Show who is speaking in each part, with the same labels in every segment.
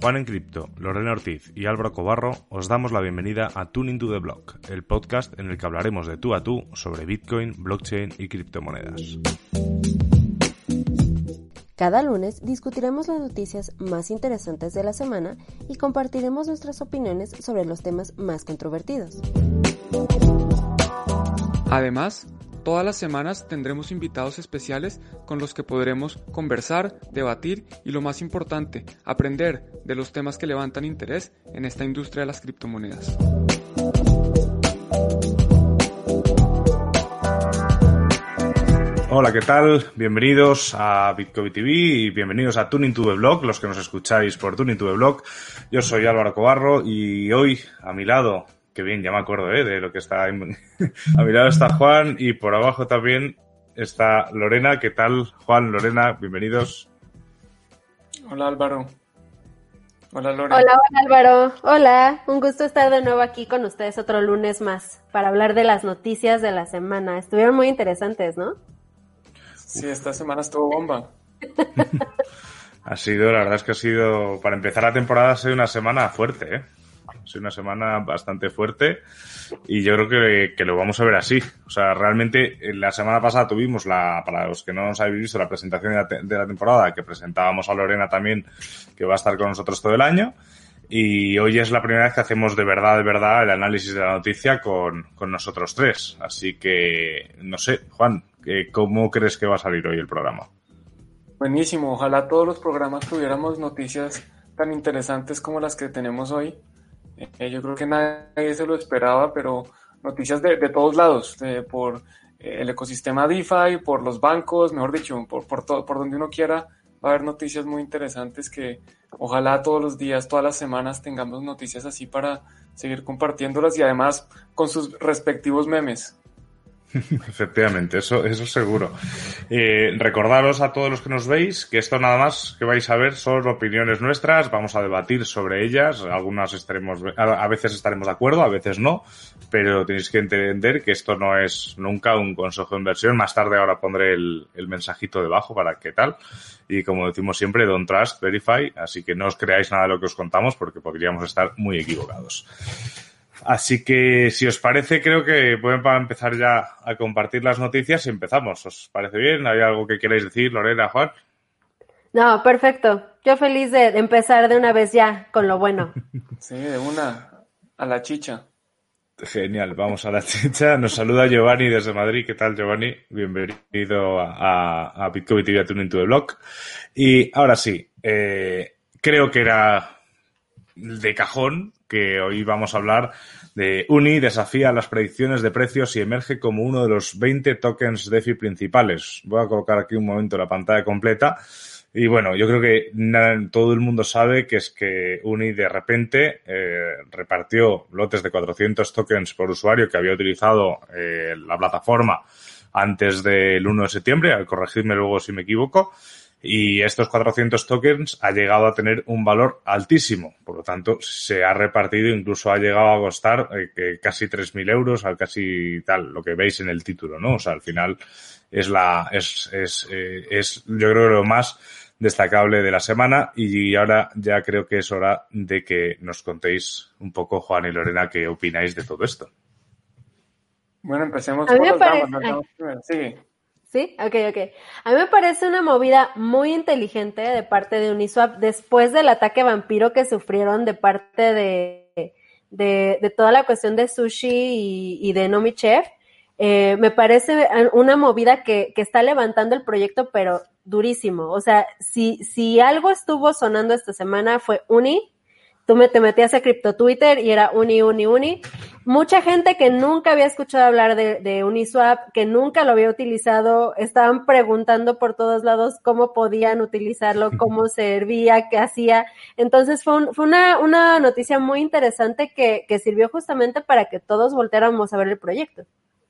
Speaker 1: Juan en Cripto, Lorena Ortiz y Álvaro Cobarro os damos la bienvenida a Tuning to the Block, el podcast en el que hablaremos de tú a tú sobre Bitcoin, blockchain y criptomonedas.
Speaker 2: Cada lunes discutiremos las noticias más interesantes de la semana y compartiremos nuestras opiniones sobre los temas más controvertidos.
Speaker 3: Además, todas las semanas tendremos invitados especiales con los que podremos conversar, debatir y, lo más importante, aprender de los temas que levantan interés en esta industria de las criptomonedas.
Speaker 1: Hola, ¿qué tal? Bienvenidos a Bitcoin TV y bienvenidos a Tuning to the Block, los que nos escucháis por Tuning to the Block. Yo soy Álvaro Cobarro y hoy a mi lado, que bien, ya me acuerdo de lo que está a mi lado está Juan y por abajo también está Lorena. ¿Qué tal, Juan, Lorena? Bienvenidos.
Speaker 3: Hola, Álvaro. Hola, Lorena.
Speaker 2: Hola, Álvaro. Hola, un gusto estar de nuevo aquí con ustedes otro lunes más para hablar de las noticias de la semana. Estuvieron muy interesantes, ¿no?
Speaker 3: Sí, esta semana estuvo bomba.
Speaker 1: La verdad es que ha sido, para empezar la temporada, ha sido una semana fuerte, ¿eh? Ha sido una semana bastante fuerte y yo creo que lo vamos a ver así. O sea, realmente la semana pasada tuvimos para los que no nos habéis visto, la presentación de la temporada, que presentábamos a Lorena también, que va a estar con nosotros todo el año. Y hoy es la primera vez que hacemos de verdad, el análisis de la noticia con nosotros tres. Así que, no sé, Juan, ¿cómo crees que va a salir hoy el programa?
Speaker 3: Buenísimo, ojalá todos los programas tuviéramos noticias tan interesantes como las que tenemos hoy. Yo creo que nadie se lo esperaba, pero noticias de todos lados, por el ecosistema DeFi, por los bancos, mejor dicho, por todo, por donde uno quiera, va a haber noticias muy interesantes que ojalá todos los días, todas las semanas tengamos noticias así para seguir compartiéndolas y además con sus respectivos memes.
Speaker 1: Efectivamente, eso seguro. Recordaros a todos los que nos veis que esto nada más que vais a ver son opiniones nuestras, vamos a debatir sobre ellas, a veces estaremos de acuerdo, a veces no, pero tenéis que entender que esto no es nunca un consejo de inversión. Más tarde ahora pondré el mensajito debajo para qué tal, y como decimos siempre, don't trust, verify, así que no os creáis nada de lo que os contamos porque podríamos estar muy equivocados. Así que, si os parece, creo que pueden empezar ya a compartir las noticias y empezamos. ¿Os parece bien? ¿Hay algo que queráis decir, Lorena, Juan?
Speaker 2: No, perfecto. Yo feliz de empezar de una vez ya con lo bueno.
Speaker 3: Sí, de una, a la chicha.
Speaker 1: Genial, vamos a la chicha. Nos saluda Giovanni desde Madrid. ¿Qué tal, Giovanni? Bienvenido a Bitcoin TV, a Tuning to the Block. Y ahora sí, creo que era de cajón que hoy vamos a hablar de UNI desafía las predicciones de precios y emerge como uno de los 20 tokens DeFi principales. Voy a colocar aquí un momento la pantalla completa. Y bueno, yo creo que todo el mundo sabe que es que UNI de repente repartió lotes de 400 tokens por usuario que había utilizado la plataforma antes del 1 de septiembre, corregidme luego si me equivoco. Y estos 400 tokens ha llegado a tener un valor altísimo. Por lo tanto, se ha repartido, incluso ha llegado a costar casi 3.000 euros, al casi tal, lo que veis en el título, ¿no? O sea, al final es yo creo, lo más destacable de la semana. Y ahora ya creo que es hora de que nos contéis un poco, Juan y Lorena, qué opináis de todo esto.
Speaker 3: Bueno, empecemos por las damas. Sigue.
Speaker 2: ¿Sí? Ok. A mí me parece una movida muy inteligente de parte de Uniswap después del ataque vampiro que sufrieron de parte de toda la cuestión de Sushi y de Nomichef. Me parece una movida que está levantando el proyecto, pero durísimo. O sea, si algo estuvo sonando esta semana fue Uni. Tú te metías a Crypto Twitter y era Uni. Mucha gente que nunca había escuchado hablar de Uniswap, que nunca lo había utilizado, estaban preguntando por todos lados cómo podían utilizarlo, cómo servía, qué hacía. Entonces fue una noticia muy interesante que sirvió justamente para que todos volteáramos a ver el proyecto.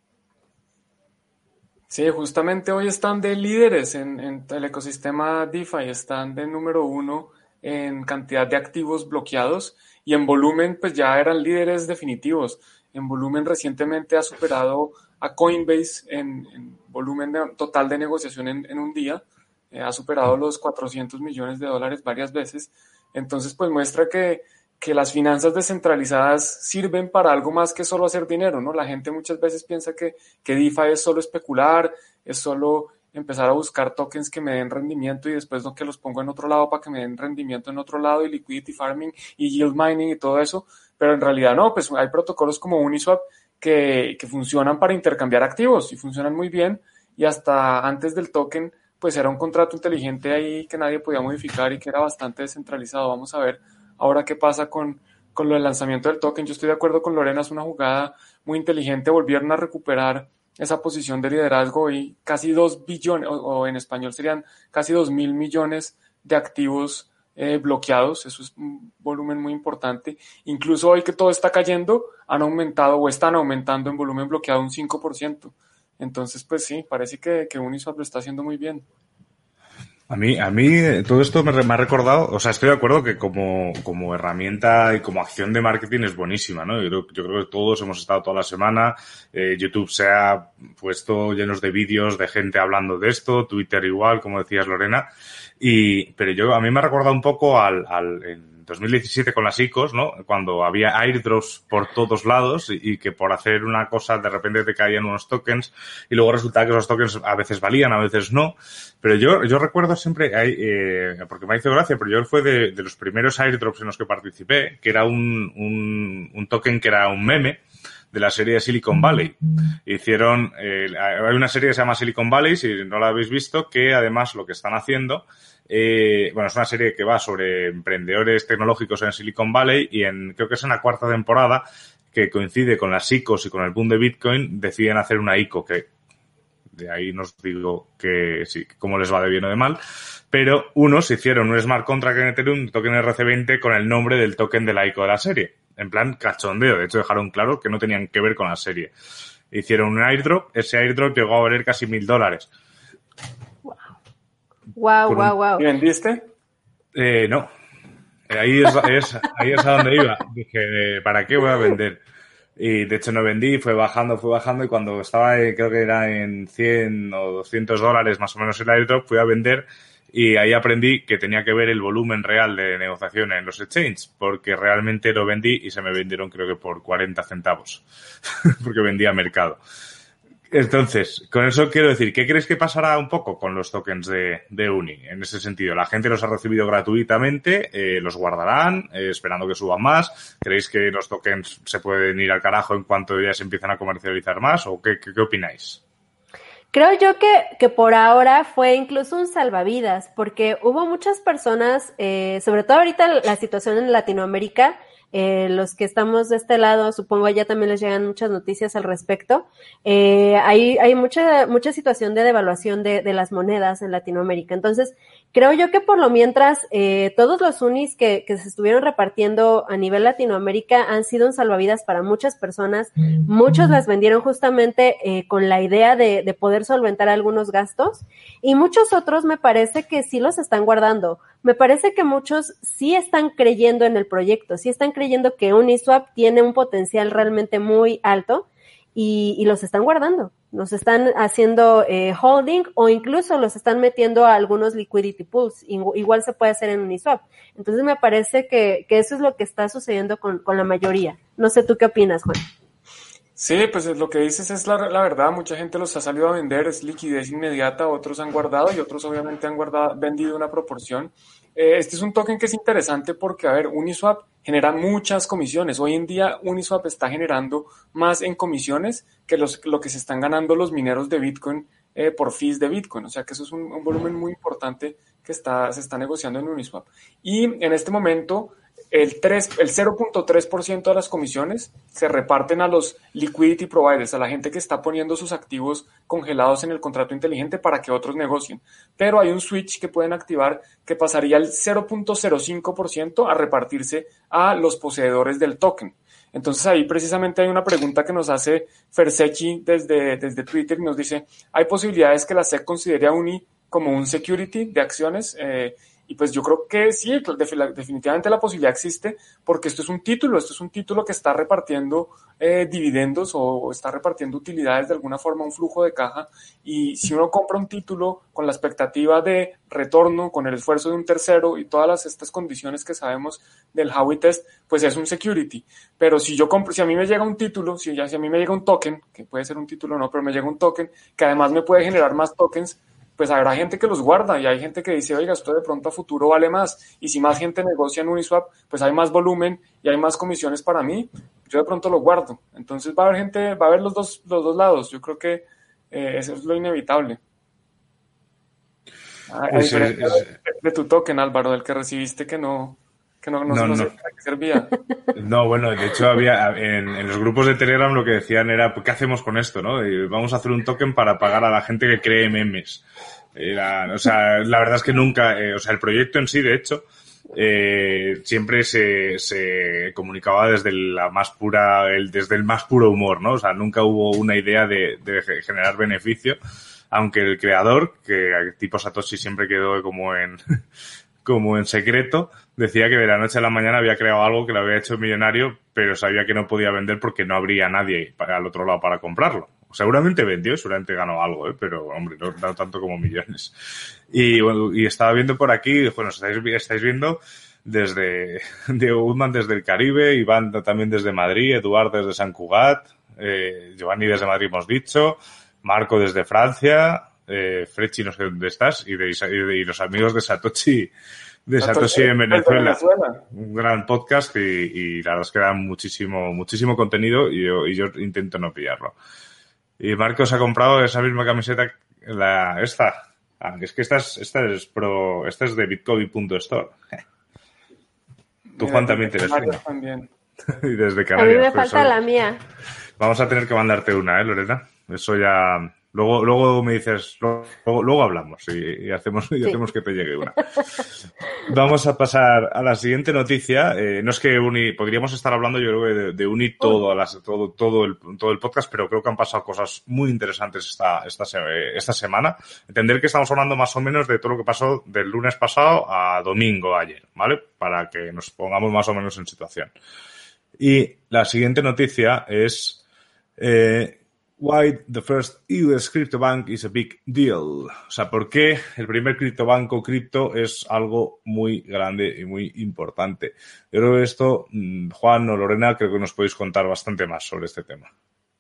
Speaker 3: Sí, justamente hoy están de líderes en el ecosistema DeFi, están de número 1 en cantidad de activos bloqueados y en volumen pues ya eran líderes definitivos. En volumen recientemente ha superado a Coinbase en volumen total de negociación en un día, ha superado los $400 millones varias veces Entonces, pues muestra que las finanzas descentralizadas sirven para algo más que solo hacer dinero, ¿no? La gente muchas veces piensa que DeFi es solo especular, es solo empezar a buscar tokens que me den rendimiento y después no que los pongo en otro lado para que me den rendimiento en otro lado y liquidity farming y yield mining y todo eso, pero en realidad no, pues hay protocolos como Uniswap que funcionan para intercambiar activos y funcionan muy bien y hasta antes del token pues era un contrato inteligente ahí que nadie podía modificar y que era bastante descentralizado. Vamos a ver ahora qué pasa con lo del lanzamiento del token. Yo estoy de acuerdo con Lorena, es una jugada muy inteligente, volvieron a recuperar esa posición de liderazgo y casi 2 billones, o en español serían casi 2.000 millones de activos bloqueados. Eso es un volumen muy importante. Incluso hoy que todo está cayendo, han aumentado o están aumentando en volumen bloqueado un 5%. Entonces, pues sí, parece que Uniswap lo está haciendo muy bien.
Speaker 1: A mí todo esto me ha recordado, o sea, estoy de acuerdo que como herramienta y como acción de marketing es buenísima, ¿no? Yo creo que todos hemos estado toda la semana, YouTube se ha puesto llenos de vídeos de gente hablando de esto, Twitter igual, como decías Lorena, pero a mí me ha recordado un poco en 2017 con las ICOs, ¿no? Cuando había airdrops por todos lados y que por hacer una cosa de repente te caían unos tokens y luego resultaba que esos tokens a veces valían, a veces no. Pero yo recuerdo siempre, porque me hizo gracia, pero yo fue de los primeros airdrops en los que participé, que era un token que era un meme de la serie de Silicon Valley. Hicieron, hay una serie que se llama Silicon Valley, si no la habéis visto, que además lo que están haciendo, es una serie que va sobre emprendedores tecnológicos en Silicon Valley y creo que es en la 4ª temporada, que coincide con las ICOs y con el boom de Bitcoin, deciden hacer una ICO que de ahí nos digo que sí, cómo les va de bien o de mal, pero unos hicieron un smart contract en Ethereum, un token RC20 con el nombre del token de la ICO de la serie, en plan cachondeo, de hecho dejaron claro que no tenían que ver con la serie. Hicieron un airdrop, ese airdrop llegó a valer casi $1,000.
Speaker 2: Wow.
Speaker 3: ¿Y vendiste?
Speaker 1: No. Ahí es a donde iba. Dije, ¿para qué voy a vender? Y de hecho no vendí, fue bajando y cuando estaba, creo que era en $100 o $200 más o menos el airdrop, fui a vender y ahí aprendí que tenía que ver el volumen real de negociación en los exchanges, porque realmente lo vendí y se me vendieron creo que por 40 centavos, porque vendía a mercado. Entonces, con eso quiero decir, ¿qué crees que pasará un poco con los tokens de Uni? En ese sentido, ¿la gente los ha recibido gratuitamente? ¿Los guardarán esperando que suban más? ¿Creéis que los tokens se pueden ir al carajo en cuanto ya se empiezan a comercializar más? ¿O qué opináis?
Speaker 2: Creo yo que por ahora fue incluso un salvavidas, porque hubo muchas personas, sobre todo ahorita la situación en Latinoamérica, los que estamos de este lado, supongo ya también les llegan muchas noticias al respecto. Hay mucha situación de devaluación de las monedas en Latinoamérica. Entonces, creo yo que por lo mientras, todos los unis que se estuvieron repartiendo a nivel Latinoamérica han sido un salvavidas para muchas personas. Muchos las vendieron justamente con la idea de poder solventar algunos gastos y muchos otros me parece que sí los están guardando. Me parece que muchos sí están creyendo en el proyecto, sí están creyendo que Uniswap tiene un potencial realmente muy alto y los están guardando, los están haciendo holding o incluso los están metiendo a algunos liquidity pools, igual se puede hacer en Uniswap. Entonces me parece que eso es lo que está sucediendo con la mayoría. No sé tú qué opinas, Juan.
Speaker 3: Sí, pues lo que dices es la verdad, mucha gente los ha salido a vender, es liquidez inmediata, otros han guardado y otros obviamente han vendido una proporción. Este es un token que es interesante porque, a ver, Uniswap genera muchas comisiones. Hoy en día Uniswap está generando más en comisiones que lo que se están ganando los mineros de Bitcoin por fees de Bitcoin. O sea que eso es un volumen muy importante que se está negociando en Uniswap. Y en este momento el 0.3% de las comisiones se reparten a los liquidity providers, a la gente que está poniendo sus activos congelados en el contrato inteligente para que otros negocien. Pero hay un switch que pueden activar que pasaría el 0.05% a repartirse a los poseedores del token. Entonces ahí precisamente hay una pregunta que nos hace Fersechi desde Twitter y nos dice, ¿hay posibilidades que la SEC considere a Uni como un security de acciones? Y pues yo creo que sí, definitivamente la posibilidad existe, porque esto es un título que está repartiendo dividendos o está repartiendo utilidades de alguna forma, un flujo de caja, y si uno compra un título con la expectativa de retorno, con el esfuerzo de un tercero y todas estas condiciones que sabemos del Howey Test, pues es un security. Pero si yo compro, si a mí me llega un título, si a mí me llega un token, que puede ser un título o no, pero me llega un token, que además me puede generar más tokens, pues habrá gente que los guarda y hay gente que dice, oiga, esto de pronto a futuro vale más. Y si más gente negocia en Uniswap, pues hay más volumen y hay más comisiones para mí, yo de pronto lo guardo. Entonces va a haber gente, va a haber los dos lados. Yo creo que eso es lo inevitable. A diferencia de tu token, Álvaro, del que recibiste que no sé para qué servía.
Speaker 1: No, bueno, de hecho había en los grupos de Telegram lo que decían era, ¿qué hacemos con esto, no? Y vamos a hacer un token para pagar a la gente que cree memes. O sea, la verdad es que nunca, o sea, el proyecto en sí, de hecho, siempre se comunicaba desde desde el más puro humor, ¿no? O sea, nunca hubo una idea de generar beneficio, aunque el creador, que tipo Satoshi siempre quedó como en secreto, decía que de la noche a la mañana había creado algo que lo había hecho millonario, pero sabía que no podía vender porque no habría nadie al otro lado para comprarlo. Seguramente vendió, seguramente ganó algo, pero hombre, no tanto como millones. Y bueno, y estaba viendo por aquí, bueno, estáis viendo desde Diego Guzmán desde el Caribe, Iván también desde Madrid, Eduardo desde Sant Cugat, Giovanni desde Madrid hemos dicho, Marco desde Francia, Frechi no sé dónde estás, y los amigos de Satoshi en Venezuela. Un gran podcast y la verdad es que da muchísimo contenido y yo intento no pillarlo. Y Marcos ha comprado esa misma camiseta, esta. Es que esta es de bitcoin.store. Tú, Juan, también tienes una.
Speaker 3: También.
Speaker 1: Y desde Canarias.
Speaker 2: A mí me falta la mía.
Speaker 1: Vamos a tener que mandarte una, Lorena. Eso ya... Luego me dices, luego hablamos y hacemos que te llegue una. Vamos a pasar a la siguiente noticia. No es que podríamos estar hablando, yo creo, de unir todo el podcast, pero creo que han pasado cosas muy interesantes esta semana. Entender que estamos hablando más o menos de todo lo que pasó del lunes pasado a domingo ayer, ¿vale? Para que nos pongamos más o menos en situación. Y la siguiente noticia es... Why the first US crypto bank is a big deal. O sea, ¿por qué el primer criptobanco cripto es algo muy grande y muy importante? Yo creo que esto, Juan o Lorena, creo que nos podéis contar bastante más sobre este tema.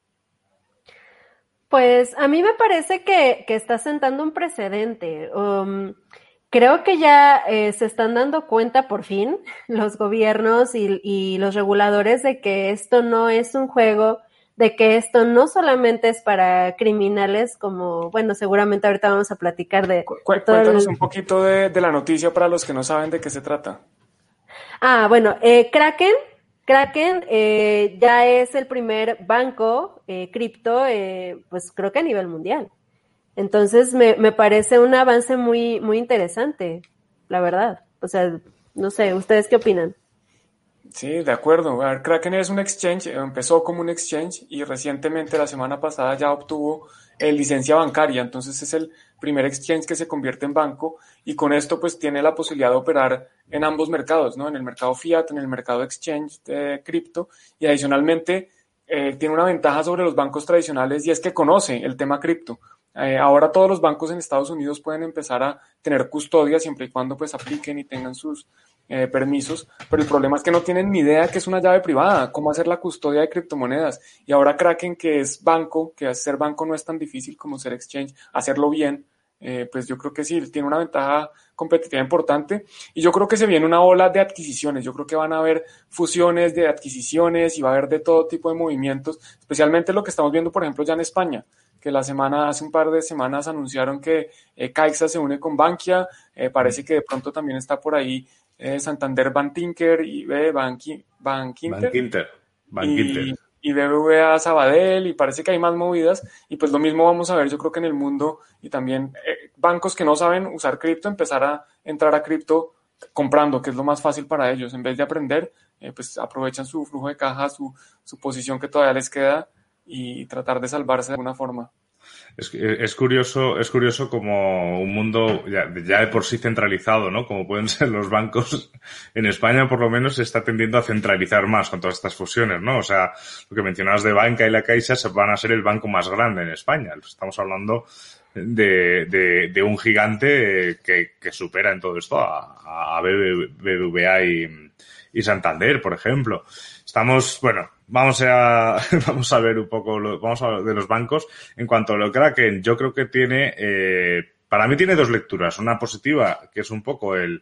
Speaker 2: Pues a mí me parece que está sentando un precedente. Creo que ya se están dando cuenta por fin los gobiernos y los reguladores de que esto no es un juego, de que esto no solamente es para criminales, como, bueno, seguramente ahorita vamos a platicar de...
Speaker 3: Cuéntanos un poquito de la noticia para los que no saben de qué se trata.
Speaker 2: Bueno, Kraken ya es el primer banco cripto, pues creo que a nivel mundial. Entonces me parece un avance muy, muy interesante, la verdad. O sea, no sé, ¿ustedes qué opinan?
Speaker 3: Sí, de acuerdo. A ver, Kraken es un exchange, empezó como un exchange y recientemente, la semana pasada, ya obtuvo licencia bancaria. Entonces es el primer exchange que se convierte en banco y con esto pues tiene la posibilidad de operar en ambos mercados, ¿no? En el mercado fiat, en el mercado exchange de cripto y adicionalmente tiene una ventaja sobre los bancos tradicionales y es que conoce el tema cripto. Ahora todos los bancos en Estados Unidos pueden empezar a tener custodia siempre y cuando pues apliquen y tengan sus permisos, pero el problema es que no tienen ni idea que es una llave privada, cómo hacer la custodia de criptomonedas. Y ahora Kraken, que es banco, que ser banco no es tan difícil como ser exchange, hacerlo bien, pues yo creo que sí, tiene una ventaja competitiva importante. Y yo creo que se viene una ola de adquisiciones, yo creo que van a haber fusiones de adquisiciones y va a haber de todo tipo de movimientos, especialmente lo que estamos viendo, por ejemplo, ya en España, que hace un par de semanas anunciaron que Caixa se une con Bankia, parece que de pronto también está por ahí Santander Bankinter y Bankinter y BBVA Sabadell y parece que hay más movidas y pues lo mismo vamos a ver yo creo que en el mundo y también bancos que no saben usar cripto empezar a entrar a cripto comprando, que es lo más fácil para ellos, en vez de aprender pues aprovechan su flujo de caja, su posición que todavía les queda y tratar de salvarse de alguna forma.
Speaker 1: Es curioso como un mundo ya de por sí centralizado, ¿no? Como pueden ser los bancos en España, por lo menos se está tendiendo a centralizar más con todas estas fusiones, ¿no? O sea, lo que mencionabas de Banca y La Caixa van a ser el banco más grande en España. Estamos hablando de un gigante que supera en todo esto a BBVA y Santander, por ejemplo. Vamos a ver un poco, vamos a hablar de los bancos. En cuanto a lo Kraken, yo creo que para mí tiene dos lecturas. Una positiva, que es un poco el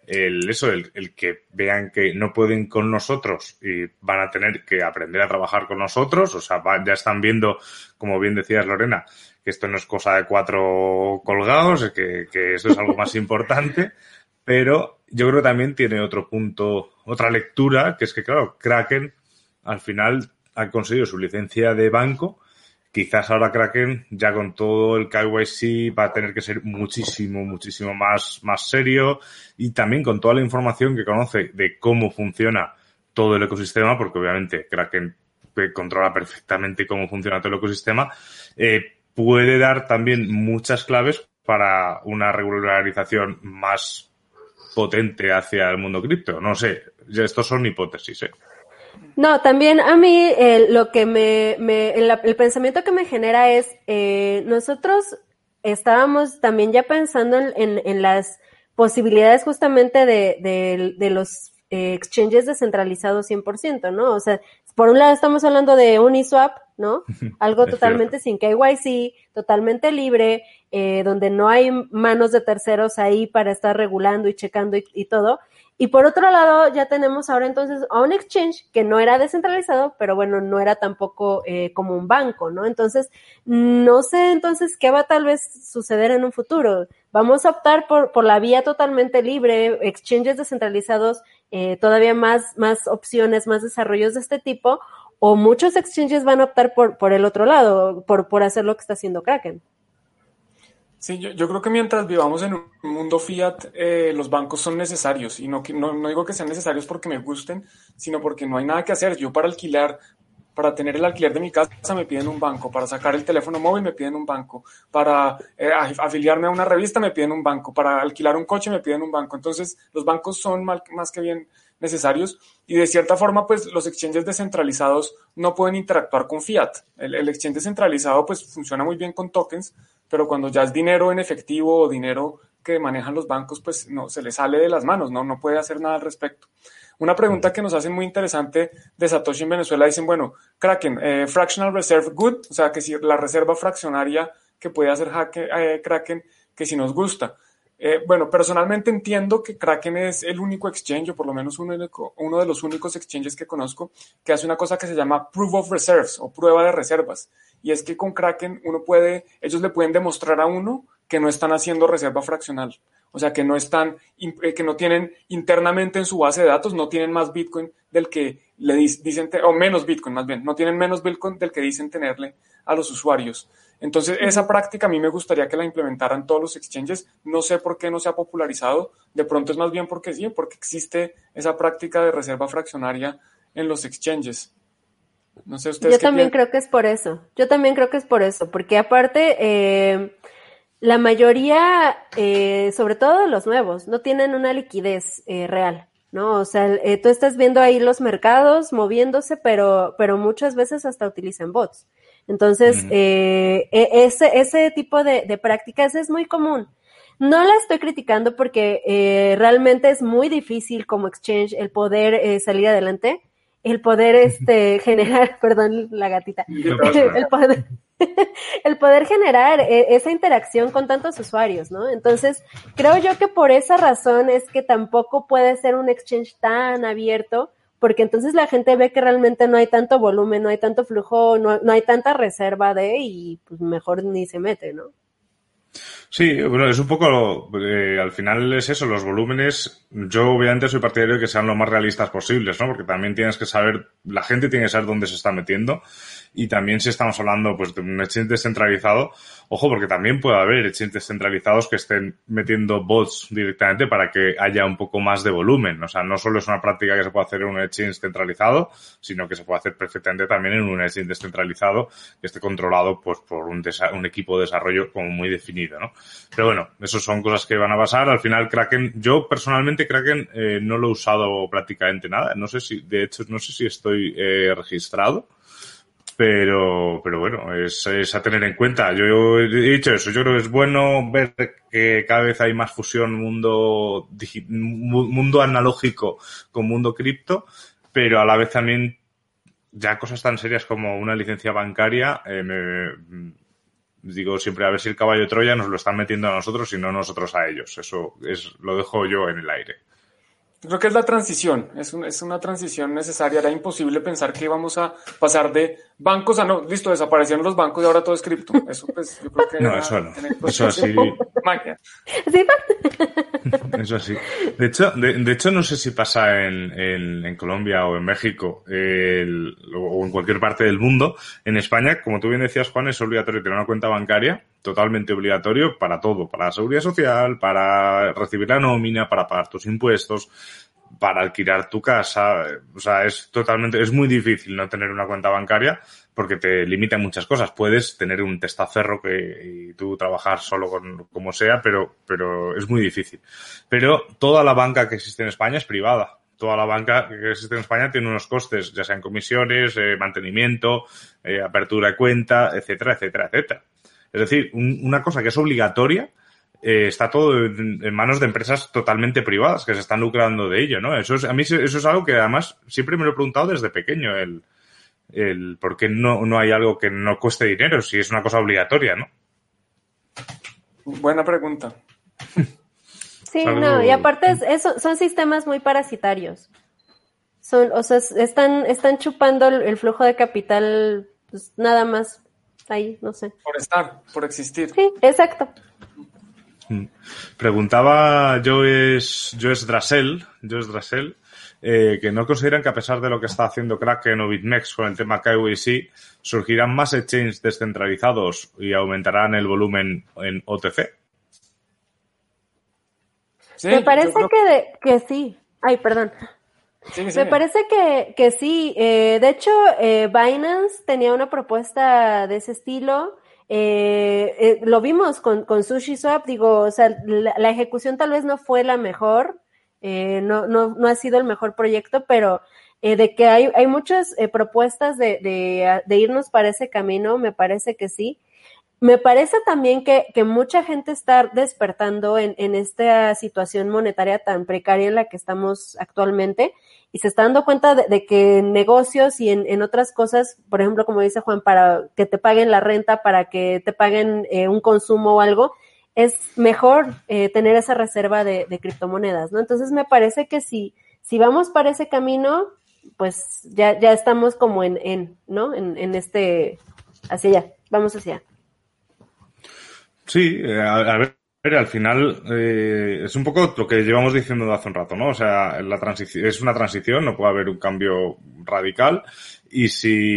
Speaker 1: que vean que no pueden con nosotros y van a tener que aprender a trabajar con nosotros. O sea, ya están viendo, como bien decías, Lorena, que esto no es cosa de 4 colgados, que esto es algo más importante. Pero yo creo que también tiene otro punto, otra lectura, que es que, claro, Kraken al final ha conseguido su licencia de banco. Quizás ahora Kraken, ya con todo el KYC, va a tener que ser muchísimo más serio, y también con toda la información que conoce de cómo funciona todo el ecosistema, porque obviamente Kraken controla perfectamente cómo funciona todo el ecosistema, puede dar también muchas claves para una regularización más potente hacia el mundo cripto. No sé, estos son hipótesis,
Speaker 2: No, también a mí lo que el pensamiento que me genera es, nosotros estábamos también ya pensando en las posibilidades justamente de los exchanges descentralizados 100%, ¿no? O sea, por un lado estamos hablando de Uniswap, ¿no? Algo totalmente sin KYC, totalmente libre, donde no hay manos de terceros ahí para estar regulando y checando y todo. Y por otro lado, ya tenemos ahora entonces a un exchange que no era descentralizado, pero bueno, no era tampoco como un banco, ¿no? Entonces, no sé entonces qué va tal vez suceder en un futuro. Vamos a optar por la vía totalmente libre, exchanges descentralizados, todavía más opciones, más desarrollos de este tipo, o muchos exchanges van a optar por el otro lado, por hacer lo que está haciendo Kraken.
Speaker 3: Sí, yo creo que mientras vivamos en un mundo fiat, los bancos son necesarios, y no digo que sean necesarios porque me gusten, sino porque no hay nada que hacer. Yo para tener el alquiler de mi casa me piden un banco, para sacar el teléfono móvil me piden un banco, para afiliarme a una revista me piden un banco, para alquilar un coche me piden un banco. Entonces, los bancos son más que bien necesarios, y de cierta forma, pues los exchanges descentralizados no pueden interactuar con fiat. El exchange descentralizado pues funciona muy bien con tokens, pero cuando ya es dinero en efectivo o dinero que manejan los bancos, pues no, se le sale de las manos, no puede hacer nada al respecto. Una pregunta que nos hacen muy interesante de Satoshi en Venezuela, dicen, bueno, Kraken, fractional reserve good, o sea, que si la reserva fraccionaria que puede hacer Kraken, que si nos gusta. Bueno, personalmente entiendo que Kraken es el único exchange, o por lo menos uno de los únicos exchanges que conozco, que hace una cosa que se llama proof of reserves, o prueba de reservas. Y es que con Kraken ellos le pueden demostrar a uno que no están haciendo reserva fraccional. O sea, que no tienen internamente en su base de datos, no tienen más Bitcoin del que le dicen, o menos Bitcoin más bien, no tienen menos Bitcoin del que dicen tenerle a los usuarios. Entonces, esa práctica a mí me gustaría que la implementaran todos los exchanges. No sé por qué no se ha popularizado. De pronto es más bien porque existe esa práctica de reserva fraccionaria en los exchanges. No sé ustedes.
Speaker 2: Yo también creo que es por eso. Porque aparte, la mayoría, sobre todo los nuevos, no tienen una liquidez real, ¿no? O sea, tú estás viendo ahí los mercados moviéndose, pero muchas veces hasta utilizan bots. Entonces, ese tipo de prácticas es muy común. No la estoy criticando porque realmente es muy difícil como exchange el poder salir adelante, el poder generar, perdón, la gatita, el poder generar esa interacción con tantos usuarios, ¿no? Entonces, creo yo que por esa razón es que tampoco puede ser un exchange tan abierto, porque entonces la gente ve que realmente no hay tanto volumen, no hay tanto flujo, no hay tanta reserva y pues mejor ni se mete, ¿no?
Speaker 1: Sí, bueno, es un poco, al final es eso, los volúmenes. Yo obviamente soy partidario de que sean lo más realistas posibles, ¿no? Porque también tienes que saber, la gente tiene que saber dónde se está metiendo. Y también si estamos hablando pues de un exchange descentralizado, ojo, porque también puede haber exchanges descentralizados que estén metiendo bots directamente para que haya un poco más de volumen. O sea, no solo es una práctica que se puede hacer en un exchange centralizado, sino que se puede hacer perfectamente también en un exchange descentralizado que esté controlado pues por un equipo de desarrollo como muy definido, ¿no? Pero bueno, eso son cosas que van a pasar. Al final Kraken, yo personalmente Kraken no lo he usado prácticamente nada. No sé si estoy registrado. Pero bueno, es a tener en cuenta. Yo he dicho eso, yo creo que es bueno ver que cada vez hay más fusión mundo analógico con mundo cripto, pero a la vez también ya cosas tan serias como una licencia bancaria, digo siempre a ver si el caballo de Troya nos lo están metiendo a nosotros y no nosotros a ellos. Eso lo dejo yo en el aire.
Speaker 3: Creo que es la transición, es una transición necesaria. Era imposible pensar que íbamos a pasar de bancos a no, listo, desaparecieron los bancos y ahora todo es cripto. Eso pues yo creo que
Speaker 1: no, eso no. Eso así.
Speaker 2: Magia.
Speaker 1: Eso así. De hecho, no sé si pasa en Colombia o en México o en cualquier parte del mundo. En España, como tú bien decías, Juan, es obligatorio tener una cuenta bancaria, totalmente obligatorio para todo, para la seguridad social, para recibir la nómina, para pagar tus impuestos, para alquilar tu casa. O sea, es muy difícil no tener una cuenta bancaria porque te limita muchas cosas. Puedes tener un testaferro y tú trabajar solo como sea, pero es muy difícil. Pero toda la banca que existe en España es privada. Toda la banca que existe en España tiene unos costes, ya sean comisiones, mantenimiento, apertura de cuenta, etcétera, etcétera, etcétera. Es decir, una cosa que es obligatoria, está todo en manos de empresas totalmente privadas que se están lucrando de ello, ¿no? Eso es algo que además siempre me lo he preguntado desde pequeño, el por qué no hay algo que no cueste dinero si es una cosa obligatoria, ¿no?
Speaker 3: Buena pregunta.
Speaker 2: Sí, no, y aparte son sistemas muy parasitarios. Están chupando el flujo de capital, pues nada más ahí, no sé.
Speaker 3: Por existir.
Speaker 2: Sí, exacto.
Speaker 1: Preguntaba Joes Drasel, que no consideran que a pesar de lo que está haciendo Kraken o BitMEX con el tema KYC, surgirán más exchanges descentralizados y aumentarán el volumen en OTC.
Speaker 2: Sí, me parece que sí. Ay, perdón. Sí. Me parece que sí. De hecho, Binance tenía una propuesta de ese estilo. Lo vimos con SushiSwap. Digo, o sea, la ejecución tal vez no fue la mejor. No ha sido el mejor proyecto, pero de que hay muchas propuestas de irnos para ese camino, me parece que sí. Me parece también que mucha gente está despertando en esta situación monetaria tan precaria en la que estamos actualmente y se está dando cuenta de que en negocios y en otras cosas, por ejemplo, como dice Juan, para que te paguen la renta, para que te paguen un consumo o algo, es mejor tener esa reserva de criptomonedas, ¿no? Entonces me parece que si vamos para ese camino, pues ya estamos como ¿no? En hacia allá, vamos hacia allá.
Speaker 1: Sí, a ver, al final es un poco lo que llevamos diciendo de hace un rato, ¿no? O sea, la transición es una transición, no puede haber un cambio radical y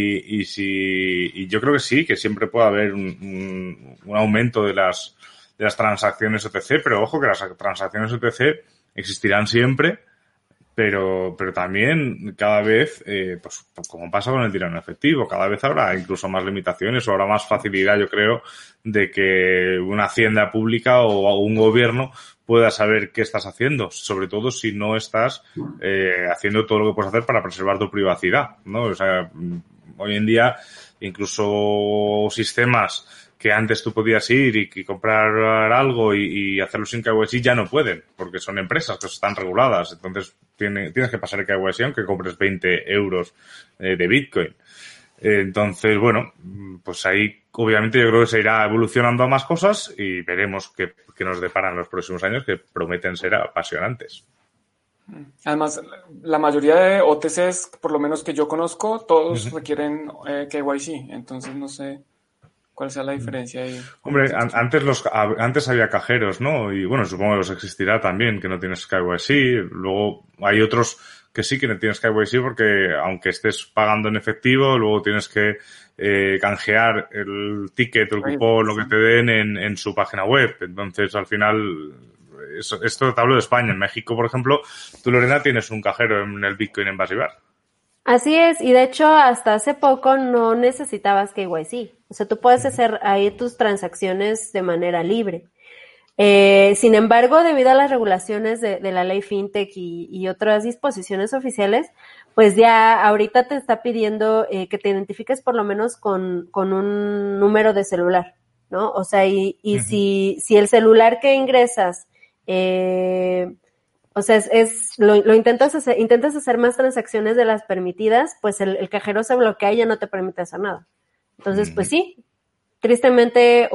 Speaker 1: yo creo que sí, que siempre puede haber un aumento de las transacciones OTC, pero ojo que las transacciones OTC existirán siempre, pero también cada vez, pues como pasa con el dinero en efectivo, cada vez habrá incluso más limitaciones o habrá más facilidad, yo creo, de que una hacienda pública o un gobierno pueda saber qué estás haciendo, sobre todo si no estás haciendo todo lo que puedes hacer para preservar tu privacidad, ¿no? O sea, hoy en día incluso sistemas que antes tú podías ir y comprar algo y hacerlo sin KYC ya no pueden, porque son empresas que están reguladas. Entonces tienes que pasar el KYC aunque compres 20 euros de Bitcoin. Entonces, bueno, pues ahí obviamente yo creo que se irá evolucionando a más cosas y veremos qué nos deparan los próximos años, que prometen ser apasionantes.
Speaker 3: Además, la mayoría de OTCs, por lo menos que yo conozco, todos requieren KYC, entonces no sé cuál sea la diferencia ahí.
Speaker 1: Hombre, antes había cajeros, ¿no? Y bueno, supongo que los existirá también, que no tienes KYC. Luego hay otros que sí que no tienes KYC porque aunque estés pagando en efectivo, luego tienes que canjear el ticket o el cupón, lo que te den en su página web. Entonces, al final, esto te hablo de España. En México, por ejemplo, tú, Lorena, tienes un cajero en el Bitcoin Embassy Bar.
Speaker 2: Así es, y de hecho hasta hace poco no necesitabas KYC. O sea, tú puedes hacer ahí tus transacciones de manera libre. Sin embargo, debido a las regulaciones de la ley FinTech y otras disposiciones oficiales, pues ya ahorita te está pidiendo que te identifiques por lo menos con un número de celular, ¿no? O sea, y si el celular que ingresas, o sea, lo intentas hacer más transacciones de las permitidas, pues el cajero se bloquea y ya no te permite hacer nada. Entonces, pues sí, tristemente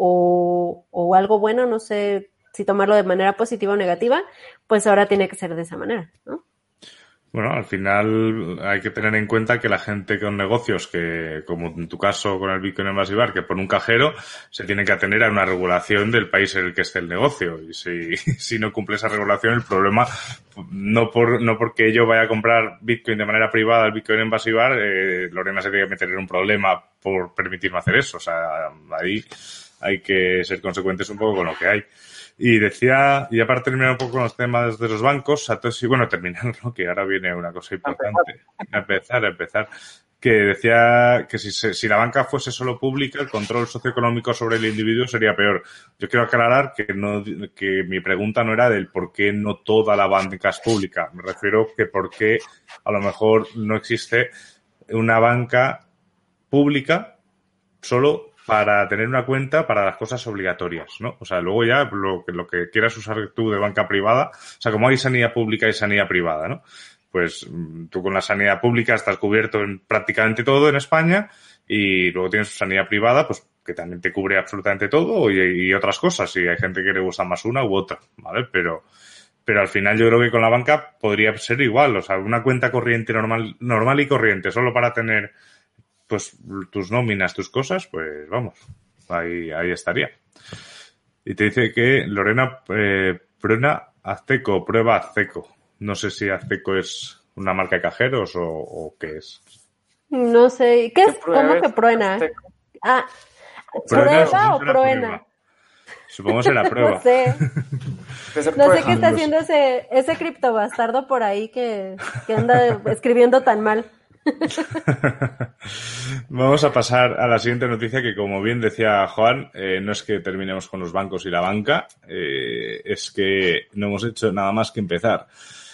Speaker 2: o algo bueno, no sé si tomarlo de manera positiva o negativa, pues ahora tiene que ser de esa manera, ¿no?
Speaker 1: Bueno, al final hay que tener en cuenta que la gente con negocios que, como en tu caso con el Bitcoin Embassy Bar, que pone un cajero, se tiene que atener a una regulación del país en el que esté el negocio. Y si no cumple esa regulación, el problema, no porque yo vaya a comprar Bitcoin de manera privada al Bitcoin Embassy Bar, Lorena se tiene que meter en un problema por permitirme hacer eso. O sea, ahí hay que ser consecuentes un poco con lo que hay. Y decía, y ya para terminar un poco con los temas de los bancos, Satoshi, bueno, terminar, ¿no? Que ahora viene una cosa importante. Empezar. Que decía que si la banca fuese solo pública, el control socioeconómico sobre el individuo sería peor. Yo quiero aclarar que mi pregunta no era del por qué no toda la banca es pública. Me refiero que por qué a lo mejor no existe una banca pública solo para tener una cuenta para las cosas obligatorias, ¿no? O sea, luego ya lo que quieras usar tú de banca privada, o sea, como hay sanidad pública y sanidad privada, ¿no? Pues tú con la sanidad pública estás cubierto en prácticamente todo en España y luego tienes sanidad privada, pues que también te cubre absolutamente todo y otras cosas. Y hay gente que le gusta más una u otra, ¿vale? Pero al final yo creo que con la banca podría ser igual, o sea, una cuenta corriente normal y corriente, solo para tener pues tus nóminas, tus cosas, pues vamos, ahí estaría. Y te dice que Lorena prueba Azteco. No sé si Azteco es una marca de cajeros o qué es.
Speaker 2: No sé, ¿qué es? ¿Cómo que pruena? Ah, ¿prueba o pruena?
Speaker 1: Supongo que será prueba.
Speaker 2: No sé. No sé qué está haciendo ese criptobastardo por ahí que anda escribiendo tan mal.
Speaker 1: Vamos a pasar a la siguiente noticia que, como bien decía Juan, no es que terminemos con los bancos y la banca, es que no hemos hecho nada más que empezar.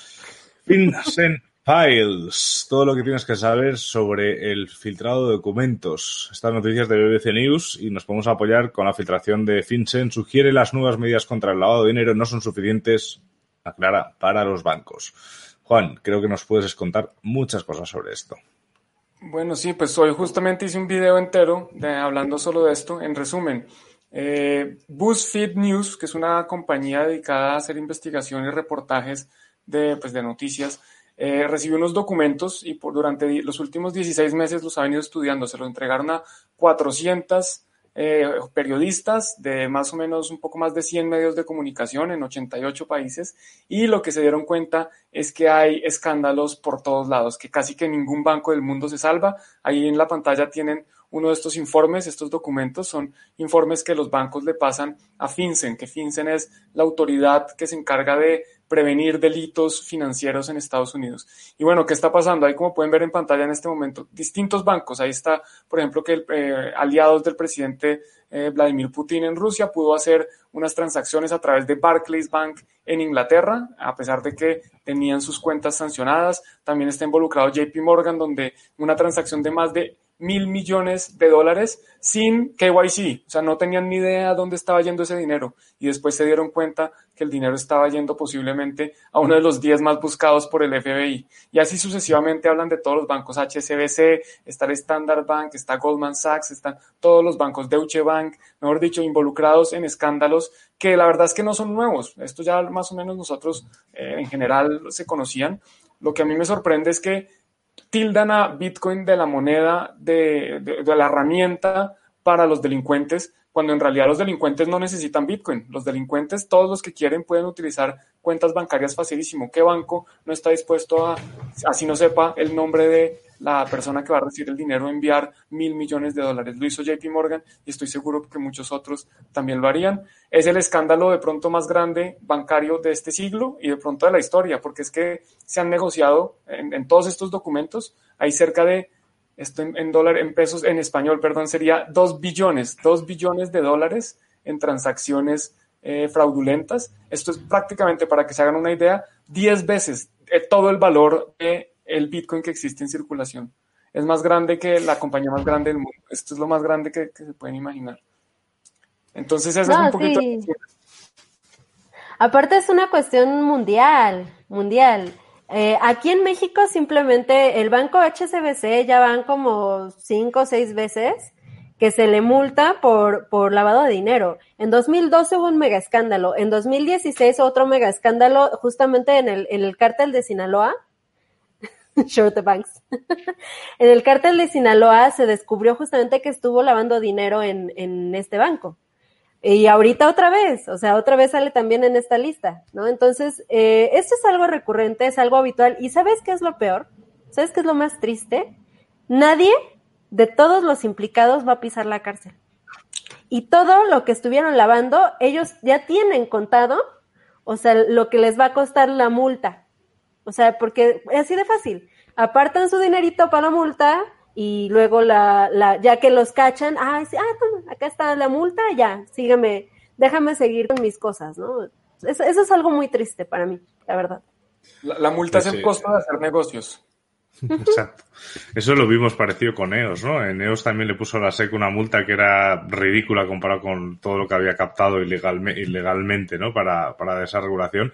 Speaker 1: FinCEN Files, todo lo que tienes que saber sobre el filtrado de documentos. Estas noticias de BBC News y nos podemos apoyar con la filtración de FinCEN. Sugiere las nuevas medidas contra el lavado de dinero no son suficientes, aclara, para los bancos. Juan, creo que nos puedes contar muchas cosas sobre esto.
Speaker 3: Bueno, sí, pues hoy justamente hice un video entero hablando solo de esto. En resumen, BuzzFeed News, que es una compañía dedicada a hacer investigación y reportajes de noticias, recibió unos documentos y durante los últimos 16 meses los ha venido estudiando. Se los entregaron a 400 periodistas de más o menos un poco más de 100 medios de comunicación en 88 países, y lo que se dieron cuenta es que hay escándalos por todos lados, que casi que ningún banco del mundo se salva. Ahí en la pantalla tienen uno de estos informes. Estos documentos son informes que los bancos le pasan a FinCEN, que FinCEN es la autoridad que se encarga de prevenir delitos financieros en Estados Unidos. Y bueno, ¿qué está pasando? Ahí, como pueden ver en pantalla en este momento, distintos bancos. Ahí está, por ejemplo, que aliados del presidente Vladimir Putin en Rusia pudo hacer unas transacciones a través de Barclays Bank en Inglaterra, a pesar de que tenían sus cuentas sancionadas. También está involucrado JP Morgan, donde una transacción de más de $1,000 millones sin KYC, o sea, no tenían ni idea dónde estaba yendo ese dinero, y después se dieron cuenta que el dinero estaba yendo posiblemente a uno de los 10 más buscados por el FBI. Y así sucesivamente hablan de todos los bancos. HSBC, está el Standard Bank, está Goldman Sachs, están todos los bancos, Deutsche Bank, mejor dicho, involucrados en escándalos que la verdad es que no son nuevos. Esto ya más o menos nosotros en general se conocían. Lo que a mí me sorprende es que tildan a Bitcoin de la moneda, de la herramienta para los delincuentes, cuando en realidad los delincuentes no necesitan Bitcoin. Los delincuentes, todos los que quieren, pueden utilizar cuentas bancarias facilísimo. ¿Qué banco no está dispuesto a, así no sepa el nombre de la persona que va a recibir el dinero, enviar $1.000 millones? Lo hizo JP Morgan y estoy seguro que muchos otros también lo harían. Es el escándalo de pronto más grande bancario de este siglo y de pronto de la historia, porque es que se han negociado en todos estos documentos, hay cerca de, esto en pesos, en español, perdón, sería 2 billones de dólares en transacciones fraudulentas. Esto es prácticamente, para que se hagan una idea, 10 veces todo el valor del Bitcoin que existe en circulación. Es más grande que la compañía más grande del mundo. Esto es lo más grande que se pueden imaginar. Entonces esa es un poquito...
Speaker 2: Sí. Aparte es una cuestión mundial. Aquí en México simplemente el banco HSBC ya van como 5 o 6 veces que se le multa por lavado de dinero. En 2012 hubo un mega escándalo. En 2016 otro mega escándalo justamente en el cártel de Sinaloa. Short the banks. En el cártel de Sinaloa se descubrió justamente que estuvo lavando dinero en este banco. Y ahorita otra vez sale también en esta lista, ¿no? Entonces, esto es algo recurrente, es algo habitual. ¿Y sabes qué es lo peor? ¿Sabes qué es lo más triste? Nadie de todos los implicados va a pisar la cárcel. Y todo lo que estuvieron lavando, ellos ya tienen contado, o sea, lo que les va a costar la multa. O sea, porque es así de fácil. Apartan su dinerito para la multa y luego ya que los cachan, toma, acá está la multa, ya, déjame seguir con mis cosas, ¿no? Eso es algo muy triste para mí, la verdad.
Speaker 3: La multa es el costo de hacer negocios.
Speaker 1: Exacto. Eso lo vimos parecido con EOS, ¿no? En EOS también le puso la SEC una multa que era ridícula comparado con todo lo que había captado ilegalmente, ¿no? Para esa regulación.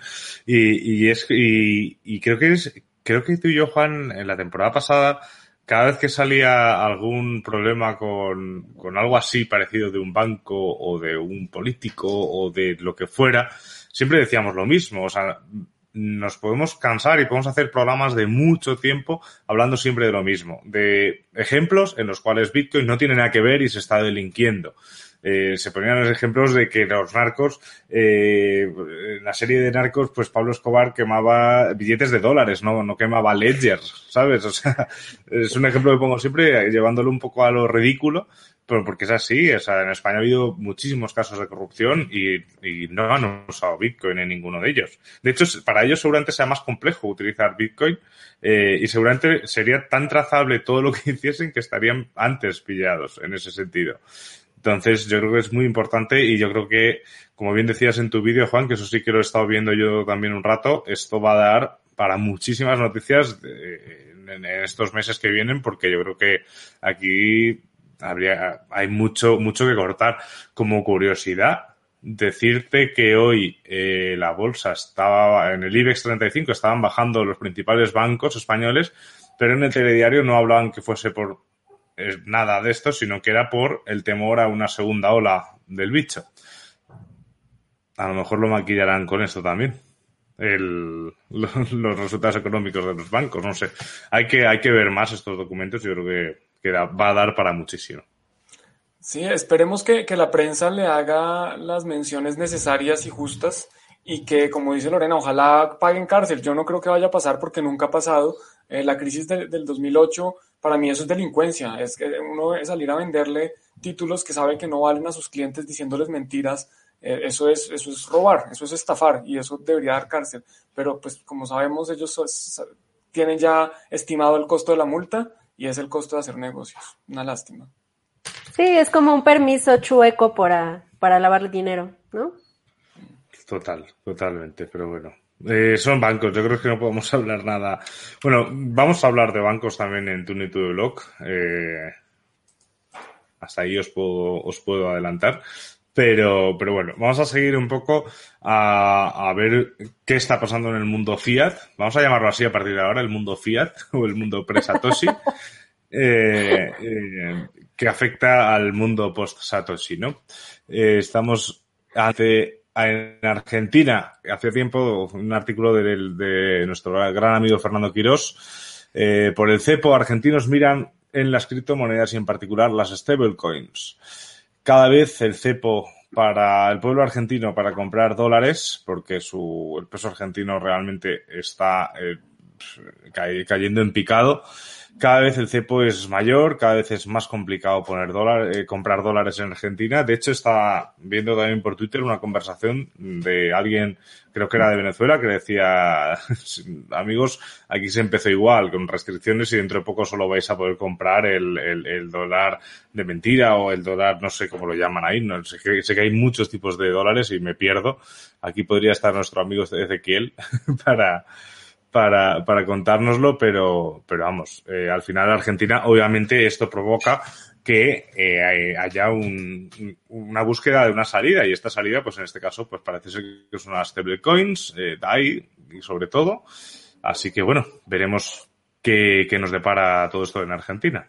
Speaker 1: Y creo que tú y yo, Juan, en la temporada pasada, cada vez que salía algún problema con algo así parecido de un banco o de un político o de lo que fuera, siempre decíamos lo mismo. O sea, nos podemos cansar y podemos hacer programas de mucho tiempo hablando siempre de lo mismo, de ejemplos en los cuales Bitcoin no tiene nada que ver y se está delinquiendo. Se ponían los ejemplos de que los narcos, en la serie de narcos, pues Pablo Escobar quemaba billetes de dólares, no quemaba ledgers, ¿sabes? O sea, es un ejemplo que pongo siempre, llevándolo un poco a lo ridículo, pero porque es así. O sea, en España ha habido muchísimos casos de corrupción y no han usado Bitcoin en ninguno de ellos. De hecho, para ellos seguramente sea más complejo utilizar Bitcoin y seguramente sería tan trazable todo lo que hiciesen que estarían antes pillados en ese sentido. Entonces, yo creo que es muy importante y yo creo que, como bien decías en tu vídeo, Juan, que eso sí que lo he estado viendo yo también un rato, esto va a dar para muchísimas noticias en estos meses que vienen, porque yo creo que aquí hay mucho que cortar. Como curiosidad, decirte que hoy la bolsa estaba, en el IBEX 35 estaban bajando los principales bancos españoles, pero en el telediario no hablaban que fuese por nada de esto, sino que era por el temor a una segunda ola del bicho. A lo mejor lo maquillarán con esto también. Los resultados económicos de los bancos, no sé. Hay que ver más estos documentos. Yo creo que va a dar para muchísimo.
Speaker 3: Sí, esperemos que la prensa le haga las menciones necesarias y justas y que, como dice Lorena, ojalá paguen cárcel. Yo no creo que vaya a pasar porque nunca ha pasado. La crisis del 2008, para mí eso es delincuencia. Es que uno salir a venderle títulos que sabe que no valen a sus clientes diciéndoles mentiras. Eso es robar, eso es estafar y eso debería dar cárcel. Pero pues como sabemos, ellos tienen ya estimado el costo de la multa y es el costo de hacer negocios. Una lástima.
Speaker 2: Sí, es como un permiso chueco para lavar dinero, ¿no?
Speaker 1: Totalmente, pero bueno. Son bancos, yo creo que no podemos hablar nada. Bueno, vamos a hablar de bancos también en Tune to the Block. Hasta ahí os puedo adelantar. Pero bueno, vamos a seguir un poco a ver qué está pasando en el mundo fiat. Vamos a llamarlo así a partir de ahora, el mundo fiat o el mundo pre-Satoshi, que afecta al mundo post-Satoshi, ¿no? Estamos en Argentina, hace tiempo, un artículo de nuestro gran amigo Fernando Quirós, por el cepo, argentinos miran en las criptomonedas y en particular las stablecoins. Cada vez el cepo para el pueblo argentino para comprar dólares, porque el peso argentino realmente está cayendo en picado. Cada vez el cepo es mayor, cada vez es más complicado comprar dólares en Argentina. De hecho, estaba viendo también por Twitter una conversación de alguien, creo que era de Venezuela, que decía, amigos, aquí se empezó igual, con restricciones y dentro de poco solo vais a poder comprar el dólar de mentira o el dólar, no sé cómo lo llaman ahí. No sé que hay muchos tipos de dólares y me pierdo. Aquí podría estar nuestro amigo Ezequiel para contárnoslo, pero vamos, al final Argentina, obviamente esto provoca que haya una búsqueda de una salida, y esta salida, pues en este caso, pues parece ser que son las stablecoins, DAI, y sobre todo. Así que bueno, veremos qué nos depara todo esto en Argentina.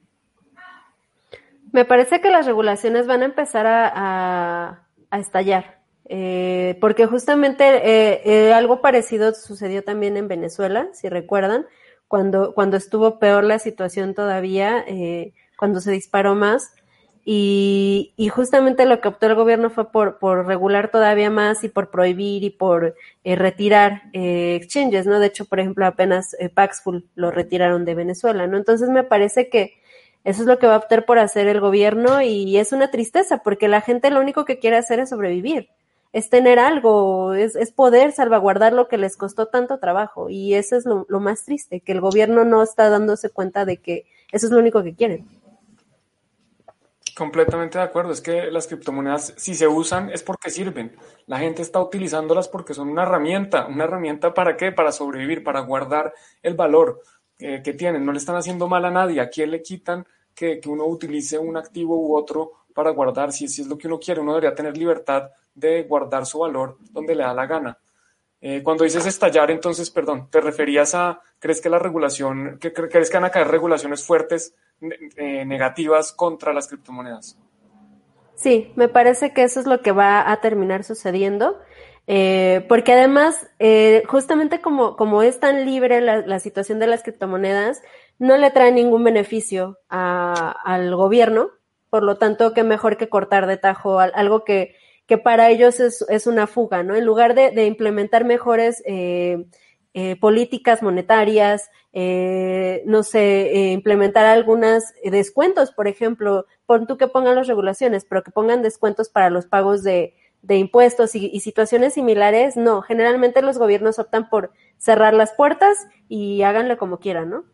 Speaker 2: Me parece que las regulaciones van a empezar a estallar. Porque justamente algo parecido sucedió también en Venezuela, si recuerdan, cuando estuvo peor la situación todavía, cuando se disparó más, y justamente lo que optó el gobierno fue por regular todavía más y por prohibir y por retirar exchanges, ¿no? De hecho, por ejemplo, apenas Paxful lo retiraron de Venezuela, ¿no? Entonces me parece que eso es lo que va a optar por hacer el gobierno, y es una tristeza porque la gente lo único que quiere hacer es sobrevivir. Es tener algo, es poder salvaguardar lo que les costó tanto trabajo, y eso es lo más triste, que el gobierno no está dándose cuenta de que eso es lo único que quieren.
Speaker 3: Completamente de acuerdo, es que las criptomonedas, si se usan, es porque sirven. La gente está utilizándolas porque son una herramienta ¿para qué? Para sobrevivir, para guardar el valor que tienen. No le están haciendo mal a nadie. ¿A quién le quitan que uno utilice un activo u otro para guardar? Si es lo que uno quiere, uno debería tener libertad de guardar su valor donde le da la gana. Cuando dices estallar, entonces, perdón, ¿te referías a, crees que crees que van a caer regulaciones fuertes, negativas contra las criptomonedas?
Speaker 2: Sí, me parece que eso es lo que va a terminar sucediendo, porque además, justamente como es tan libre la situación de las criptomonedas, no le trae ningún beneficio al gobierno, por lo tanto, qué mejor que cortar de tajo algo que para ellos es una fuga, ¿no? En lugar de implementar mejores políticas monetarias, no sé, implementar algunos descuentos, por ejemplo, pon tú que pongan las regulaciones, pero que pongan descuentos para los pagos de impuestos y situaciones similares, no, generalmente los gobiernos optan por cerrar las puertas y háganle como quieran, ¿no?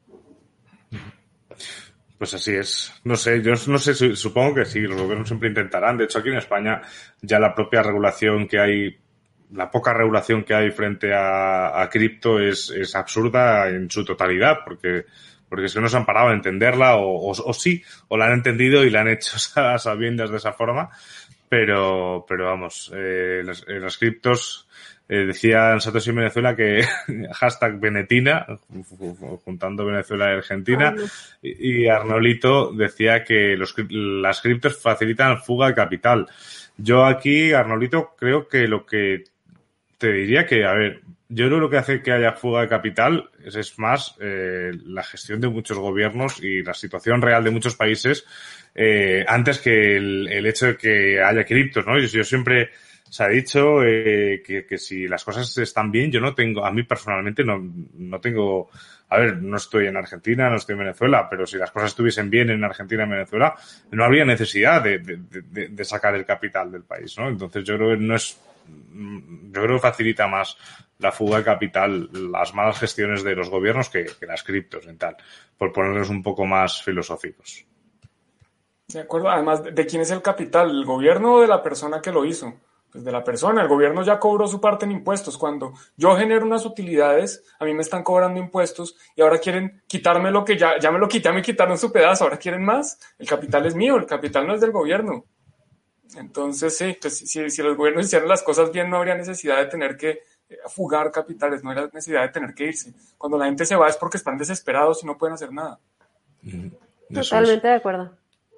Speaker 1: Pues así es. No sé, yo no sé, supongo que sí, los gobiernos siempre intentarán. De hecho, aquí en España ya la propia regulación que hay, la poca regulación que hay frente a cripto es absurda en su totalidad, porque es que no se han parado a entenderla, o sí, o la han entendido y la han hecho a sabiendas de esa forma, pero vamos, las criptos, decía Satoshi en Venezuela que hashtag Venetina, juntando Venezuela y Argentina, y Arnolito decía que las criptos facilitan fuga de capital. Yo aquí, Arnolito, creo que lo que te diría que, a ver, yo creo que lo que hace que haya fuga de capital es más la gestión de muchos gobiernos y la situación real de muchos países antes que el hecho de que haya criptos, ¿no? Yo siempre se ha dicho que si las cosas están bien, yo no tengo, a mí personalmente no tengo, a ver, no estoy en Argentina, no estoy en Venezuela, pero si las cosas estuviesen bien en Argentina y en Venezuela, no habría necesidad de sacar el capital del país, ¿no? Entonces yo creo que yo creo que facilita más la fuga de capital las malas gestiones de los gobiernos que las criptos y tal, por ponerlos un poco más filosóficos.
Speaker 3: De acuerdo, además, ¿de quién es el capital? ¿El gobierno o de la persona que lo hizo? Pues de la persona. El gobierno ya cobró su parte en impuestos. Cuando yo genero unas utilidades, a mí me están cobrando impuestos y ahora quieren quitarme lo que ya me lo quité, me quitaron su pedazo, ahora quieren más. El capital es mío, el capital no es del gobierno. Entonces, sí, pues, si los gobiernos hicieran las cosas bien, no habría necesidad de tener que fugar capitales, no habría necesidad de tener que irse. Cuando la gente se va es porque están desesperados y no pueden hacer nada.
Speaker 2: Totalmente de acuerdo.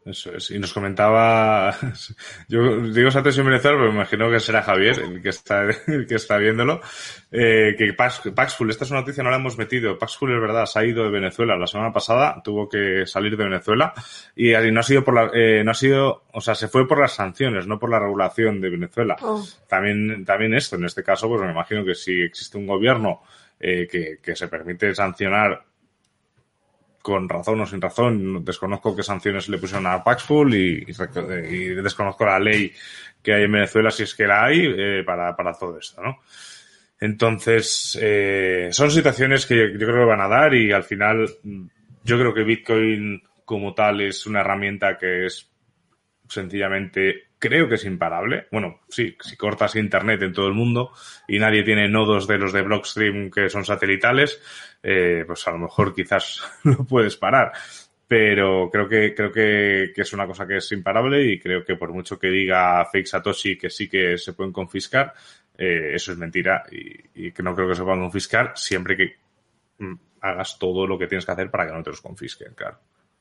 Speaker 1: Eso es. Y nos comentaba, yo digo Satosio en Venezuela, pero me imagino que será Javier el que está viéndolo, que Paxful, esta es una noticia, no la hemos metido. Paxful, es verdad, se ha ido de Venezuela la semana pasada, tuvo que salir de Venezuela y no ha sido o sea, se fue por las sanciones, no por la regulación de Venezuela.
Speaker 2: Oh.
Speaker 1: También esto, en este caso, pues me imagino que si existe un gobierno que se permite sancionar con razón o sin razón, desconozco qué sanciones le pusieron a Paxful y desconozco la ley que hay en Venezuela, si es que la hay, para todo esto, ¿no? Entonces, son situaciones que yo creo que van a dar y al final yo creo que Bitcoin como tal es una herramienta que es sencillamente, creo que es imparable. Bueno, sí, si cortas internet en todo el mundo y nadie tiene nodos de los de Blockstream que son satelitales, pues a lo mejor quizás lo puedes parar. Pero creo que es una cosa que es imparable y creo que por mucho que diga Fake Satoshi que sí que se pueden confiscar, eso es mentira y que no creo que se puedan confiscar siempre que hagas todo lo que tienes que hacer para que no te los confisquen, claro.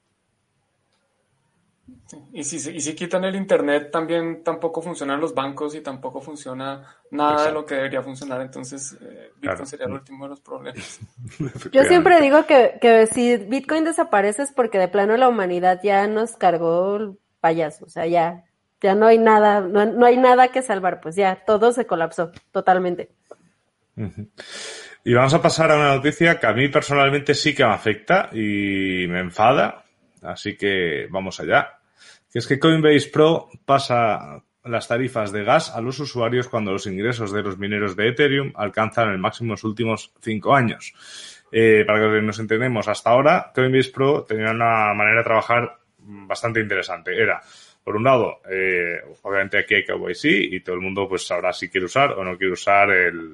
Speaker 3: Y si quitan el internet, también tampoco funcionan los bancos y tampoco funciona nada. Exacto. De lo que debería funcionar. Entonces, Bitcoin claro. Sería el último de los problemas.
Speaker 2: Yo siempre digo que si Bitcoin desaparece es porque de plano la humanidad ya nos cargó el payaso. O sea, ya no hay nada, no hay nada que salvar. Pues ya, todo se colapsó totalmente.
Speaker 1: Y vamos a pasar a una noticia que a mí personalmente sí que me afecta y me enfada. Así que vamos allá. Que es que Coinbase Pro pasa las tarifas de gas a los usuarios cuando los ingresos de los mineros de Ethereum alcanzan el máximo en los últimos 5 años. Para que nos entendemos, hasta ahora Coinbase Pro tenía una manera de trabajar bastante interesante. Era, por un lado, obviamente aquí hay KYC y todo el mundo pues sabrá si quiere usar o no quiere usar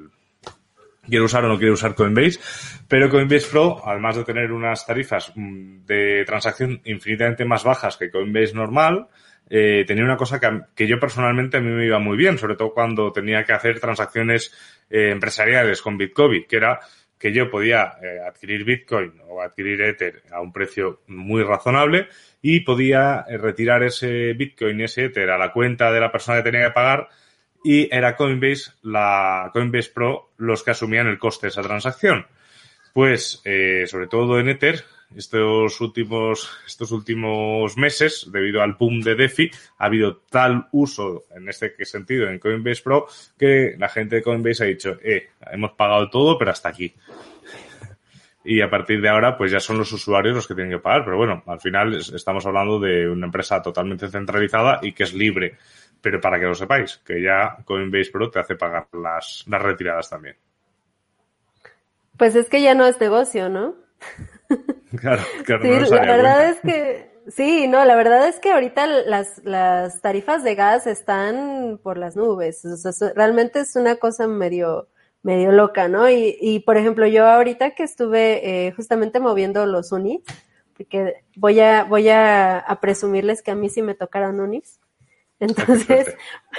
Speaker 1: Coinbase, pero Coinbase Pro, además de tener unas tarifas de transacción infinitamente más bajas que Coinbase normal, tenía una cosa que yo personalmente a mí me iba muy bien, sobre todo cuando tenía que hacer transacciones empresariales con Bitcoin, que era que yo podía adquirir Bitcoin o adquirir Ether a un precio muy razonable y podía retirar ese Bitcoin y ese Ether a la cuenta de la persona que tenía que pagar. Y era Coinbase Pro los que asumían el coste de esa transacción. Pues, sobre todo en Ether, estos últimos meses, debido al boom de DeFi, ha habido tal uso en este sentido en Coinbase Pro que la gente de Coinbase ha dicho, hemos pagado todo, pero hasta aquí. Y a partir de ahora, pues ya son los usuarios los que tienen que pagar. Pero bueno, al final estamos hablando de una empresa totalmente centralizada y que es libre. Pero para que lo sepáis, que ya Coinbase Pro te hace pagar las retiradas también.
Speaker 2: Pues es que ya no es negocio, ¿no?
Speaker 1: Claro,
Speaker 2: sí,
Speaker 1: no
Speaker 2: la verdad es que sí, no, la verdad es que ahorita las tarifas de gas están por las nubes. O sea, realmente es una cosa medio loca, ¿no? Y por ejemplo, yo ahorita que estuve justamente moviendo los Unis, porque voy a presumirles que a mí sí me tocaron Unis. Entonces,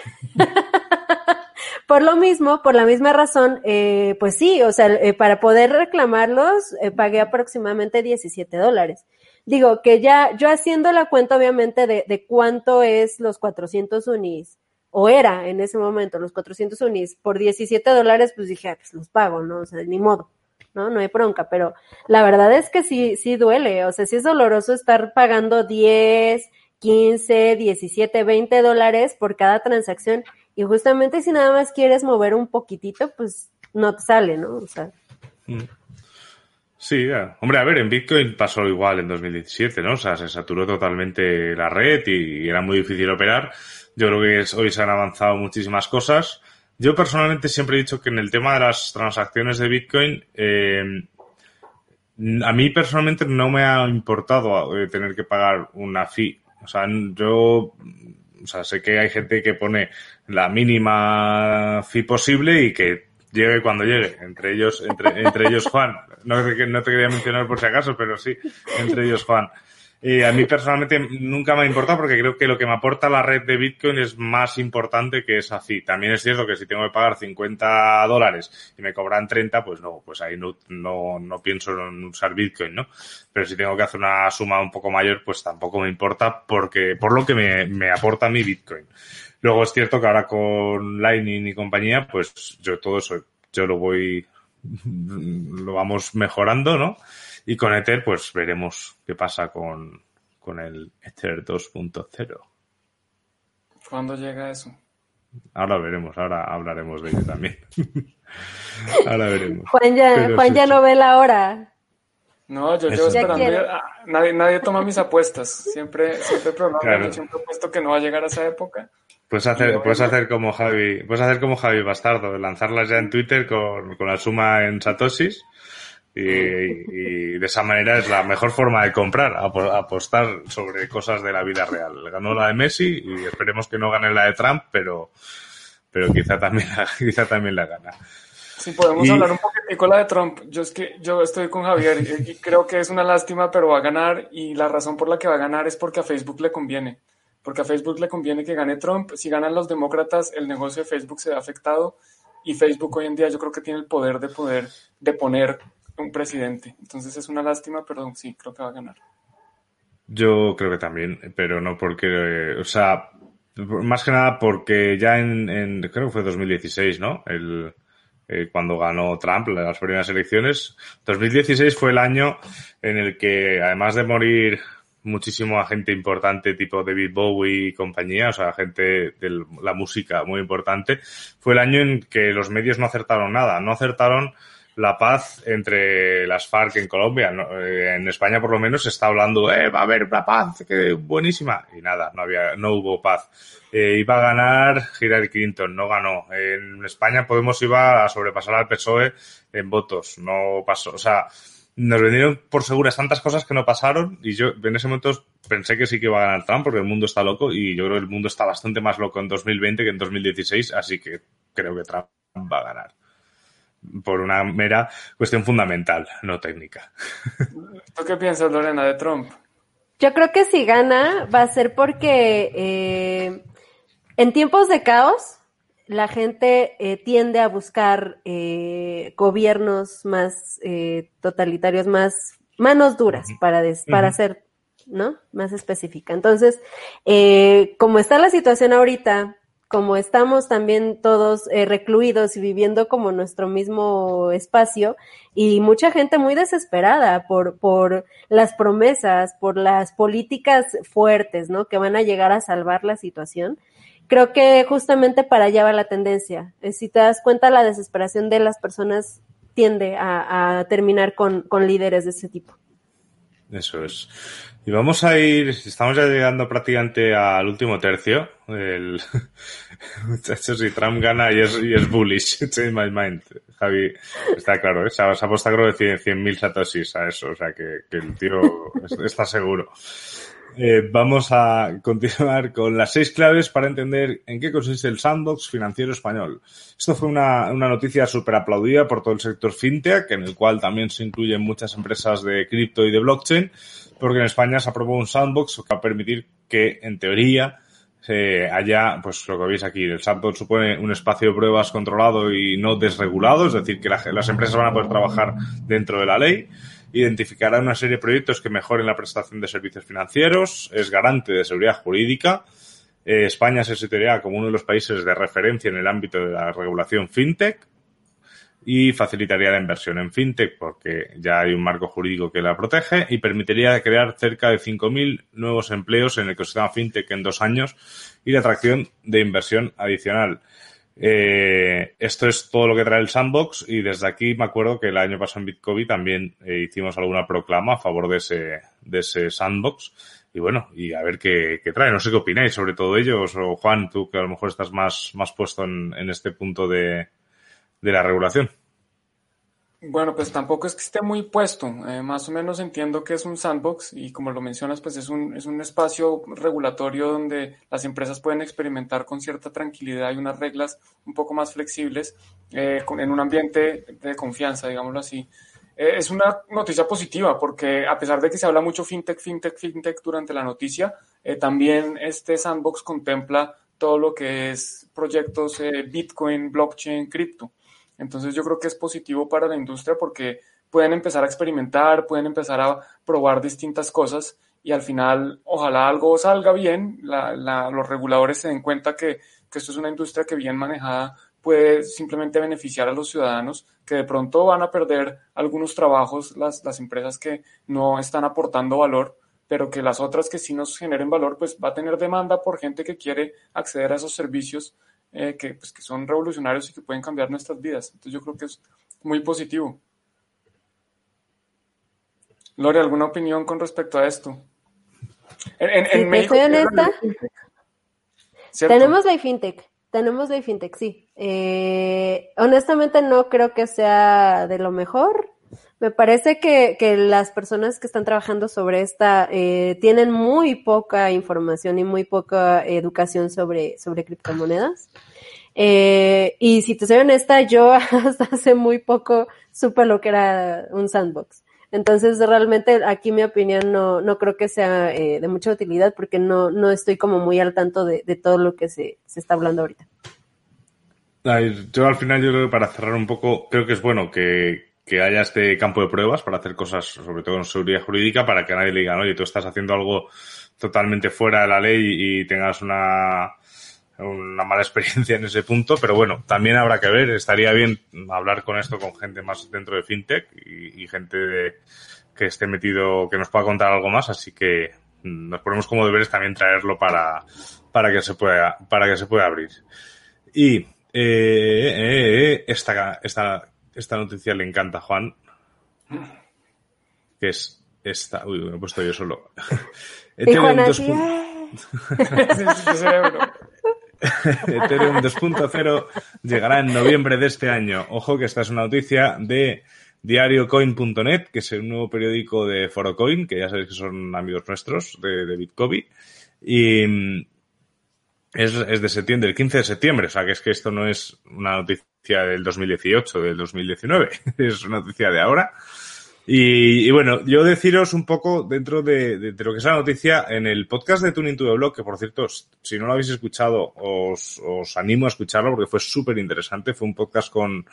Speaker 2: por la misma razón, pues sí, o sea, para poder reclamarlos, pagué aproximadamente $17. Digo, que ya, yo haciendo la cuenta, obviamente, de cuánto es los 400 Unis, o era en ese momento los 400 Unis, por $17, pues dije, pues los pago, ¿no? O sea, ni modo, ¿no? No hay bronca, pero la verdad es que sí duele, o sea, sí es doloroso estar pagando 10, 15, 17, $20 por cada transacción y justamente si nada más quieres mover un poquitito, pues no te sale, ¿no? O sea.
Speaker 1: Sí, hombre, a ver, en Bitcoin pasó igual en 2017, ¿no? O sea, se saturó totalmente la red y era muy difícil operar. Yo creo que hoy se han avanzado muchísimas cosas. Yo personalmente siempre he dicho que en el tema de las transacciones de Bitcoin, a mí personalmente no me ha importado tener que pagar una fee. O sea, sé que hay gente que pone la mínima fee posible y que llegue cuando llegue. Entre ellos Juan. No te quería mencionar por si acaso, pero sí, entre ellos Juan. A mí personalmente nunca me ha importado porque creo que lo que me aporta la red de Bitcoin es más importante que esa fee. También es cierto que si tengo que pagar $50 y me cobran 30, pues no, pues ahí no pienso en usar Bitcoin, ¿no? Pero si tengo que hacer una suma un poco mayor, pues tampoco me importa porque por lo que me aporta mi Bitcoin. Luego es cierto que ahora con Lightning y compañía, pues yo todo eso, lo vamos mejorando, ¿no? Y con Ether, pues veremos qué pasa con el Ether 2.0.
Speaker 3: ¿Cuándo llega eso?
Speaker 1: Ahora veremos, ahora hablaremos de ello también. Ahora veremos.
Speaker 2: Juan ya no ve la hora.
Speaker 3: No, yo llevo esperando. Nadie toma mis apuestas. Siempre prolongan, claro. Siempre he puesto que no va a llegar a esa época.
Speaker 1: Puedes hacer como Javi Bastardo, lanzarlas ya en Twitter con la suma en satoshis. Y de esa manera es la mejor forma de comprar, apostar sobre cosas de la vida real. Ganó la de Messi y esperemos que no gane la de Trump, pero quizá también la gana.
Speaker 3: Sí, podemos hablar un poquitico la de Trump. Yo estoy con Javier y creo que es una lástima, pero va a ganar, y la razón por la que va a ganar es porque a Facebook le conviene. Porque a Facebook le conviene que gane Trump. Si ganan los demócratas, el negocio de Facebook se ve afectado, y Facebook hoy en día yo creo que tiene el poder de poner un presidente. Entonces es una lástima, pero sí, creo que va a ganar.
Speaker 1: Yo creo que también, pero no porque, más que nada porque ya creo que fue 2016, ¿no? Cuando ganó Trump las primeras elecciones. 2016 fue el año en el que, además de morir muchísima gente importante tipo David Bowie y compañía, o sea, gente de la música muy importante, fue el año en que los medios no acertaron nada, no acertaron la paz entre las FARC en Colombia. En España por lo menos se está hablando, va a haber una paz, que buenísima, y nada, no hubo paz. Iba a ganar Hillary Clinton, no ganó. En España Podemos iba a sobrepasar al PSOE en votos, no pasó. O sea, nos vendieron por seguras tantas cosas que no pasaron, y yo en ese momento pensé que sí que iba a ganar Trump porque el mundo está loco, y yo creo que el mundo está bastante más loco en 2020 que en 2016, así que creo que Trump va a ganar. Por una mera cuestión fundamental, no técnica.
Speaker 3: ¿Tú qué piensas, Lorena, de Trump?
Speaker 2: Yo creo que si gana va a ser porque en tiempos de caos la gente tiende a buscar gobiernos más totalitarios, más manos duras para ser, ¿no? Más específica. Entonces, como está la situación ahorita, como estamos también todos recluidos y viviendo como nuestro mismo espacio, y mucha gente muy desesperada por las promesas, por las políticas fuertes, ¿no? Que van a llegar a salvar la situación. Creo que justamente para allá va la tendencia. Si te das cuenta, la desesperación de las personas tiende a terminar con líderes de ese tipo.
Speaker 1: Eso es. Y vamos a estamos ya llegando prácticamente al último tercio. Muchachos, si Trump gana y es bullish, change my mind. Javi, está claro, se ha apostado creo de 100.000 satoshis a eso, o sea que el tío está seguro. Vamos a continuar con las 6 claves para entender en qué consiste el sandbox financiero español. Esto fue una noticia súper aplaudida por todo el sector fintech, en el cual también se incluyen muchas empresas de cripto y de blockchain, porque en España se aprobó un sandbox que va a permitir que, en teoría, haya, pues lo que veis aquí, el sandbox supone un espacio de pruebas controlado y no desregulado, es decir, que las empresas van a poder trabajar dentro de la ley. Identificará una serie de proyectos que mejoren la prestación de servicios financieros, es garante de seguridad jurídica. España se situaría como uno de los países de referencia en el ámbito de la regulación fintech y facilitaría la inversión en fintech porque ya hay un marco jurídico que la protege, y permitiría crear cerca de 5.000 nuevos empleos en el ecosistema fintech en 2 años y la atracción de inversión adicional. Esto es todo lo que trae el sandbox, y desde aquí me acuerdo que el año pasado en BitCovi también hicimos alguna proclama a favor de ese sandbox, y bueno, y a ver qué trae. No sé qué opináis sobre todo ello, o Juan, tú que a lo mejor estás más puesto en este punto de la regulación.
Speaker 3: Bueno, pues tampoco es que esté muy puesto. Más o menos entiendo que es un sandbox, y como lo mencionas, pues es un espacio regulatorio donde las empresas pueden experimentar con cierta tranquilidad y unas reglas un poco más flexibles en un ambiente de confianza, digámoslo así. es una noticia positiva porque a pesar de que se habla mucho fintech durante la noticia, también este sandbox contempla todo lo que es proyectos Bitcoin, blockchain, cripto. Entonces yo creo que es positivo para la industria porque pueden empezar a experimentar, pueden empezar a probar distintas cosas y al final ojalá algo salga bien, los reguladores se den cuenta que esto es una industria que bien manejada puede simplemente beneficiar a los ciudadanos que de pronto van a perder algunos trabajos, las empresas que no están aportando valor, pero que las otras que sí nos generen valor, pues va a tener demanda por gente que quiere acceder a esos servicios que son revolucionarios y que pueden cambiar nuestras vidas. Entonces yo creo que es muy positivo. Lore, ¿alguna opinión con respecto a esto?
Speaker 2: En México, soy honesta, tenemos la fintech, sí. Honestamente no creo que sea de lo mejor. Me parece que las personas que están trabajando sobre esta tienen muy poca información y muy poca educación sobre criptomonedas. Y si te soy honesta, yo hasta hace muy poco supe lo que era un sandbox. Entonces, realmente aquí mi opinión no creo que sea de mucha utilidad porque no estoy como muy al tanto de todo lo que se está hablando ahorita.
Speaker 1: Yo al final, yo creo que para cerrar un poco, creo que es bueno que haya este campo de pruebas para hacer cosas, sobre todo en seguridad jurídica, para que nadie le diga, oye, tú estás haciendo algo totalmente fuera de la ley y tengas una mala experiencia en ese punto, pero bueno, también habrá que ver, estaría bien hablar con esto con gente más dentro de fintech y gente que esté metido, que nos pueda contar algo más, así que nos ponemos como deberes también traerlo para que se pueda abrir. Y esta noticia le encanta a Juan, que es esta, uy, me he puesto yo solo.
Speaker 2: Ethereum
Speaker 1: 2.0 llegará en noviembre de este año. Ojo que esta es una noticia de diariocoin.net, que es el nuevo periódico de Forocoin, que ya sabéis que son amigos nuestros de Bitcoin. Y es de septiembre, del 15 de septiembre. O sea, que es que esto no es una noticia del 2018, del 2019. Es una noticia de ahora. Y bueno, yo deciros un poco dentro de lo que es la noticia en el podcast de Tuning to the Block, que por cierto, si no lo habéis escuchado, os animo a escucharlo porque fue súper interesante. Fue un podcast con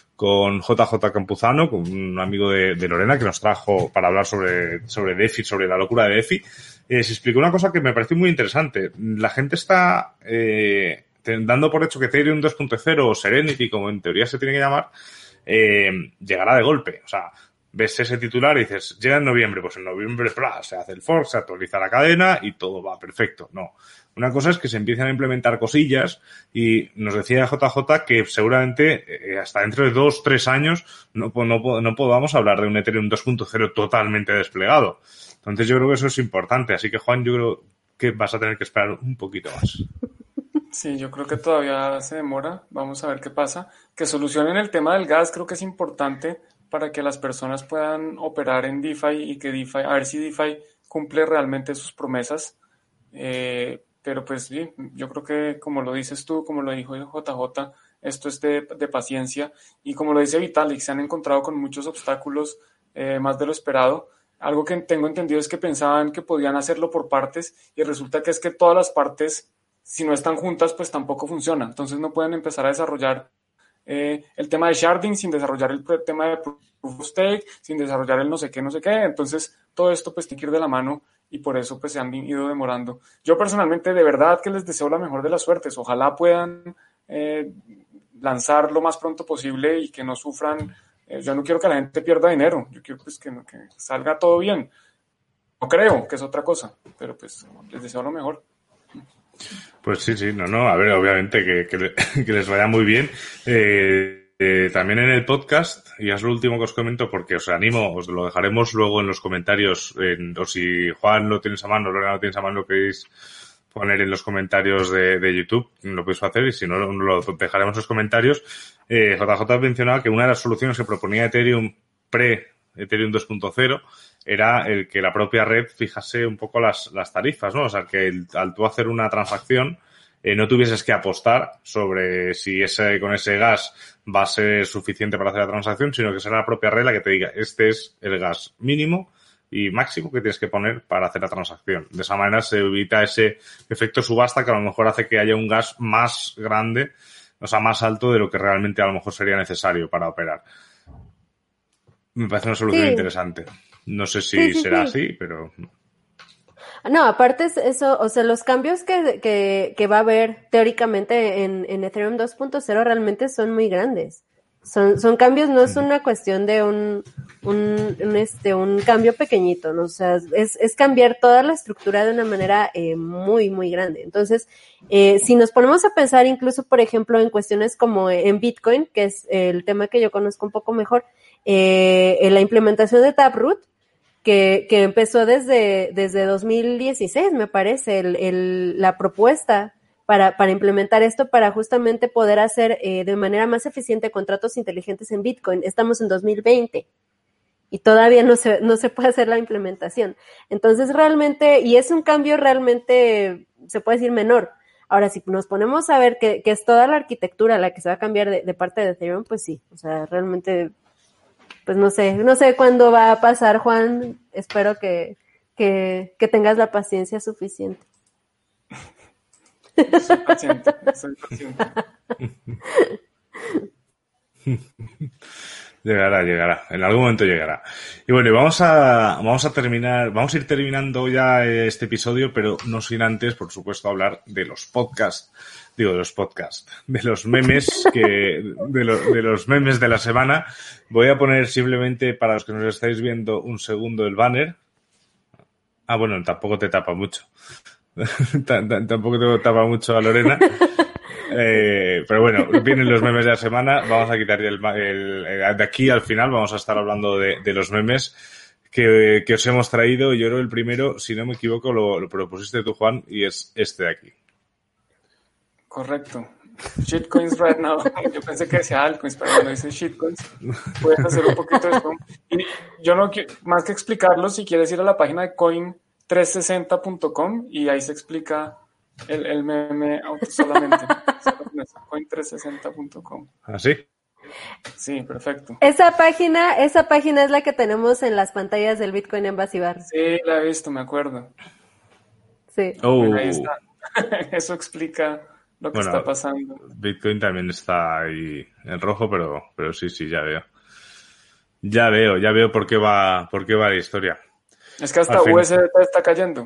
Speaker 1: JJ Campuzano, con un amigo de Lorena, que nos trajo para hablar sobre DeFi, sobre la locura de DeFi. Se explicó una cosa que me pareció muy interesante. La gente está dando por hecho que Ethereum 2.0 o Serenity, como en teoría se tiene que llamar, llegará de golpe. O sea, ves ese titular y dices, llega en noviembre, pues en noviembre se hace el fork, se actualiza la cadena y todo va perfecto. No. Una cosa es que se empiezan a implementar cosillas y nos decía JJ que seguramente hasta dentro de 2-3 años no podamos hablar de un Ethereum 2.0 totalmente desplegado. Entonces yo creo que eso es importante. Así que Juan, yo creo que vas a tener que esperar un poquito más.
Speaker 3: Sí, yo creo que todavía se demora. Vamos a ver qué pasa. Que solucionen el tema del gas creo que es importante para que las personas puedan operar en DeFi y que DeFi, a ver si DeFi cumple realmente sus promesas. Pero pues sí, yo creo que como lo dices tú, como lo dijo JJ, esto es de paciencia. Y como lo dice Vitalik, se han encontrado con muchos obstáculos más de lo esperado. Algo que tengo entendido es que pensaban que podían hacerlo por partes y resulta que es que todas las partes, si no están juntas, pues tampoco funciona. Entonces no pueden empezar a desarrollar el tema de sharding sin desarrollar el tema de proof of stake, sin desarrollar el no sé qué. Entonces todo esto pues tiene que ir de la mano y por eso pues se han ido demorando. Yo personalmente de verdad que les deseo la mejor de las suertes. Ojalá puedan lanzar lo más pronto posible y que no sufran. Yo no quiero que la gente pierda dinero, yo quiero pues que salga todo bien. No creo que es otra cosa, pero pues les deseo lo mejor.
Speaker 1: Pues sí, a ver, obviamente que les vaya muy bien. También en el podcast, y es lo último que os comento porque os animo, os lo dejaremos luego en los comentarios, o si Juan lo tienes a mano, Lorena lo tienes a mano, lo queréis poner en los comentarios de YouTube, lo podéis hacer, y si no, lo dejaremos en los comentarios. JJ mencionaba que una de las soluciones que proponía Ethereum Ethereum 2.0 era el que la propia red fijase un poco las tarifas, ¿no? O sea, que al tú hacer una transacción, no tuvieses que apostar sobre si con ese gas va a ser suficiente para hacer la transacción, sino que será la propia regla que te diga, este es el gas mínimo y máximo que tienes que poner para hacer la transacción. De esa manera se evita ese efecto subasta que a lo mejor hace que haya un gas más grande, o sea, más alto de lo que realmente a lo mejor sería necesario para operar. Me parece una solución interesante. No sé si será así, pero...
Speaker 2: No, aparte es eso, o sea, los cambios que va a haber teóricamente en Ethereum 2.0 realmente son muy grandes. Son cambios, no es una cuestión de un cambio pequeñito, ¿no? O sea, es cambiar toda la estructura de una manera muy, muy grande. Entonces, si nos ponemos a pensar incluso, por ejemplo, en cuestiones como en Bitcoin, que es el tema que yo conozco un poco mejor, en la implementación de Taproot, que empezó desde 2016, me parece, la propuesta para implementar esto, para justamente poder hacer de manera más eficiente contratos inteligentes en Bitcoin. Estamos en 2020 y todavía no se puede hacer la implementación. Entonces realmente, y es un cambio realmente, se puede decir menor. Ahora, si nos ponemos a ver que es toda la arquitectura la que se va a cambiar de parte de Ethereum, pues sí, o sea, realmente... Pues no sé cuándo va a pasar, Juan. Espero que tengas la paciencia suficiente.
Speaker 3: Soy paciente.
Speaker 1: Llegará. En algún momento llegará. Y bueno, vamos a ir terminando ya este episodio, pero no sin antes, por supuesto, hablar de los podcasts. De los memes de los memes de la semana. Voy a poner simplemente, para los que nos estáis viendo, un segundo el banner. Ah, bueno, tampoco te tapa mucho. Tampoco te tapa mucho a Lorena. Pero bueno, vienen los memes de la semana. Vamos a quitar de aquí al final vamos a estar hablando de los memes que os hemos traído. Yo creo el primero, si no me equivoco, lo propusiste tú, Juan, y es este de aquí.
Speaker 3: Correcto. Shitcoins right now. Yo pensé que decía altcoins, pero cuando dice shitcoins, puedes hacer un poquito de esto. Y yo no quiero, más que explicarlo, si quieres ir a la página de coin360.com y ahí se explica el meme solamente. Coin360.com.
Speaker 1: ¿Ah, sí?
Speaker 3: Sí, perfecto.
Speaker 2: Esa página es la que tenemos en las pantallas del Bitcoin Embassy Bar.
Speaker 3: Sí, la he visto, me acuerdo.
Speaker 2: Sí.
Speaker 3: Bueno, ahí está. Eso explica lo que está pasando.
Speaker 1: Bitcoin también está ahí en rojo, pero sí, ya veo. Ya veo por qué va la historia.
Speaker 3: Es que hasta USDT está cayendo.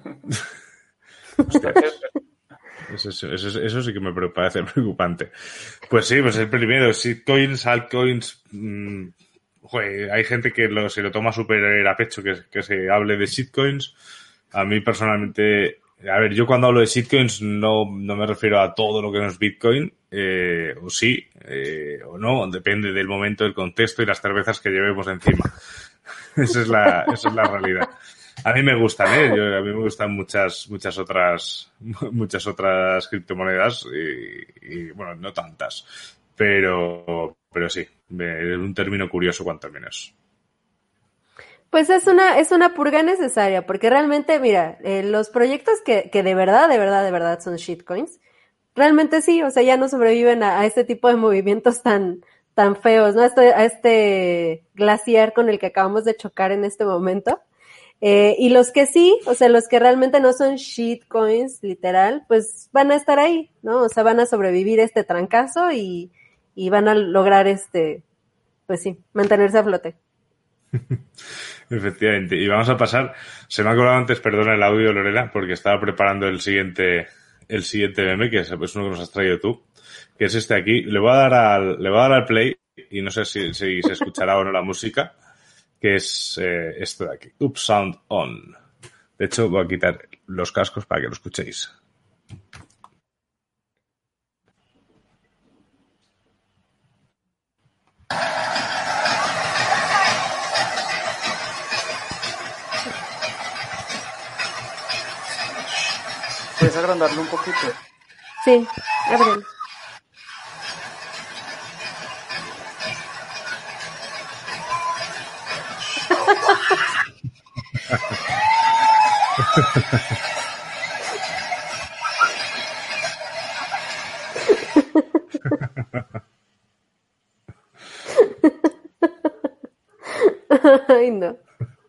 Speaker 1: Eso sí que me parece preocupante. Pues sí, pues el primero, shitcoins, altcoins, hay gente que se lo toma súper a pecho que se hable de shitcoins. A mí personalmente, a ver, yo cuando hablo de shitcoins no me refiero a todo lo que no es Bitcoin, o sí, o no, depende del momento, del contexto y las cervezas que llevemos encima. Esa es la realidad. A mí me gustan, a mí me gustan muchas otras criptomonedas y bueno, no tantas, pero sí, es un término curioso cuanto menos.
Speaker 2: Pues es una purga necesaria, porque realmente, mira, los proyectos que de verdad son shitcoins, realmente sí, o sea, ya no sobreviven a este tipo de movimientos tan feos, ¿no? A este glaciar con el que acabamos de chocar en este momento. Y los que sí, o sea, los que realmente no son shitcoins, literal, pues van a estar ahí, ¿no? O sea, van a sobrevivir este trancazo y van a lograr pues sí, mantenerse a flote.
Speaker 1: Efectivamente. Y vamos a pasar, se me ha colado antes, perdona el audio, Lorena, porque estaba preparando el siguiente meme, que es uno que nos has traído tú, que es este aquí. Le voy a dar al play y no sé si se escuchará o no la música, que es esto de aquí. Up Sound On. De hecho, voy a quitar los cascos para que lo escuchéis.
Speaker 3: ¿Puedes agrandarlo un poquito?
Speaker 2: Sí, ábrelo. Ay, no.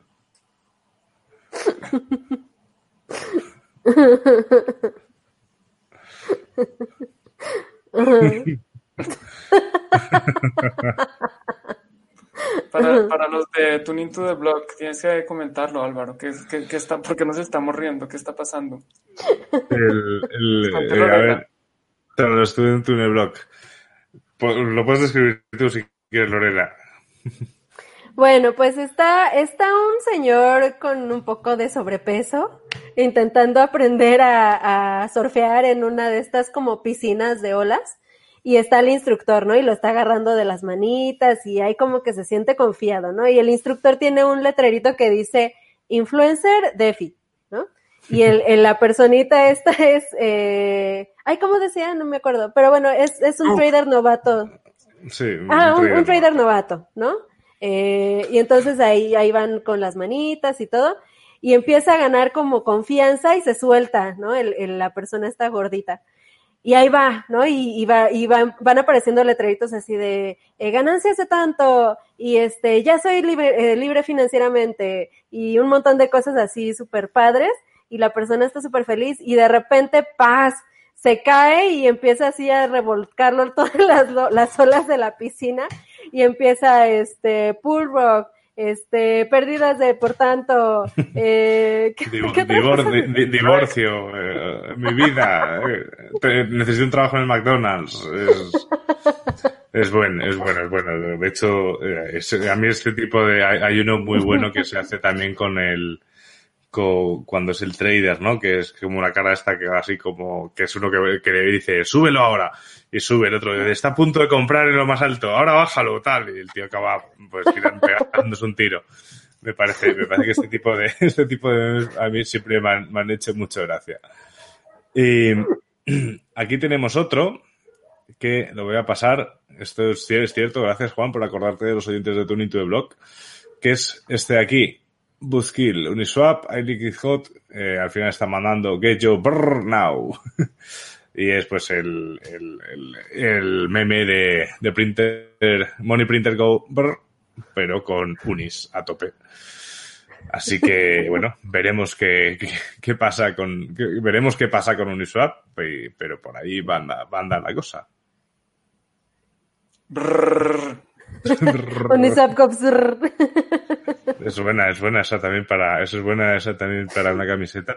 Speaker 3: Para los de Tuning to the Block, tienes que comentarlo, Álvaro. ¿Qué está, ¿por qué nos estamos riendo? ¿Qué está pasando?
Speaker 1: A ver, para los estudiantes en el blog. Lo puedes describir tú si quieres, Lorena.
Speaker 2: Bueno, pues está un señor con un poco de sobrepeso intentando aprender a surfear en una de estas como piscinas de olas y está el instructor, ¿no? Y lo está agarrando de las manitas y ahí como que se siente confiado, ¿no? Y el instructor tiene un letrerito que dice Influencer DeFi, ¿no? Y la personita esta es, ¿cómo decía? No me acuerdo, pero bueno, es un trader novato.
Speaker 1: Sí,
Speaker 2: un trader novato, ¿no? Y entonces ahí van con las manitas y todo, y empieza a ganar como confianza y se suelta, ¿no? La persona está gordita. Y ahí va, ¿no? Y van apareciendo letreritos así de ganancias de tanto, y ya soy libre financieramente, y un montón de cosas así súper padres, y la persona está súper feliz, y de repente, ¡paz! Se cae y empieza así a revolcarlo todas las olas de la piscina y empieza pull rock, pérdidas de por tanto,
Speaker 1: divorcio, mi vida, necesito un trabajo en el McDonald's. Es bueno. De hecho, a mí este tipo de, hay uno muy bueno que se hace también cuando es el trader, ¿no? Que es como una cara esta que así como, que es uno que le dice, súbelo ahora, y sube el otro, está a punto de comprar en lo más alto, ahora bájalo, tal, y el tío acaba, pues, pegándose un tiro. Me parece que este tipo de memes a mí siempre me han hecho mucha gracia. Y aquí tenemos otro, que lo voy a pasar, esto es cierto, gracias Juan por acordarte de los oyentes de Tuning to the Block, que es este de aquí. Buzzkill, Uniswap, iLiquidHot, al final está mandando Get Your Brr Now. Y es pues el meme de printer, Money Printer Go Brr, pero con Unis a tope. Así que, bueno, veremos qué pasa con Uniswap, pero por ahí va a andar la cosa.
Speaker 2: Uniswap
Speaker 1: Es buena esa también para una camiseta.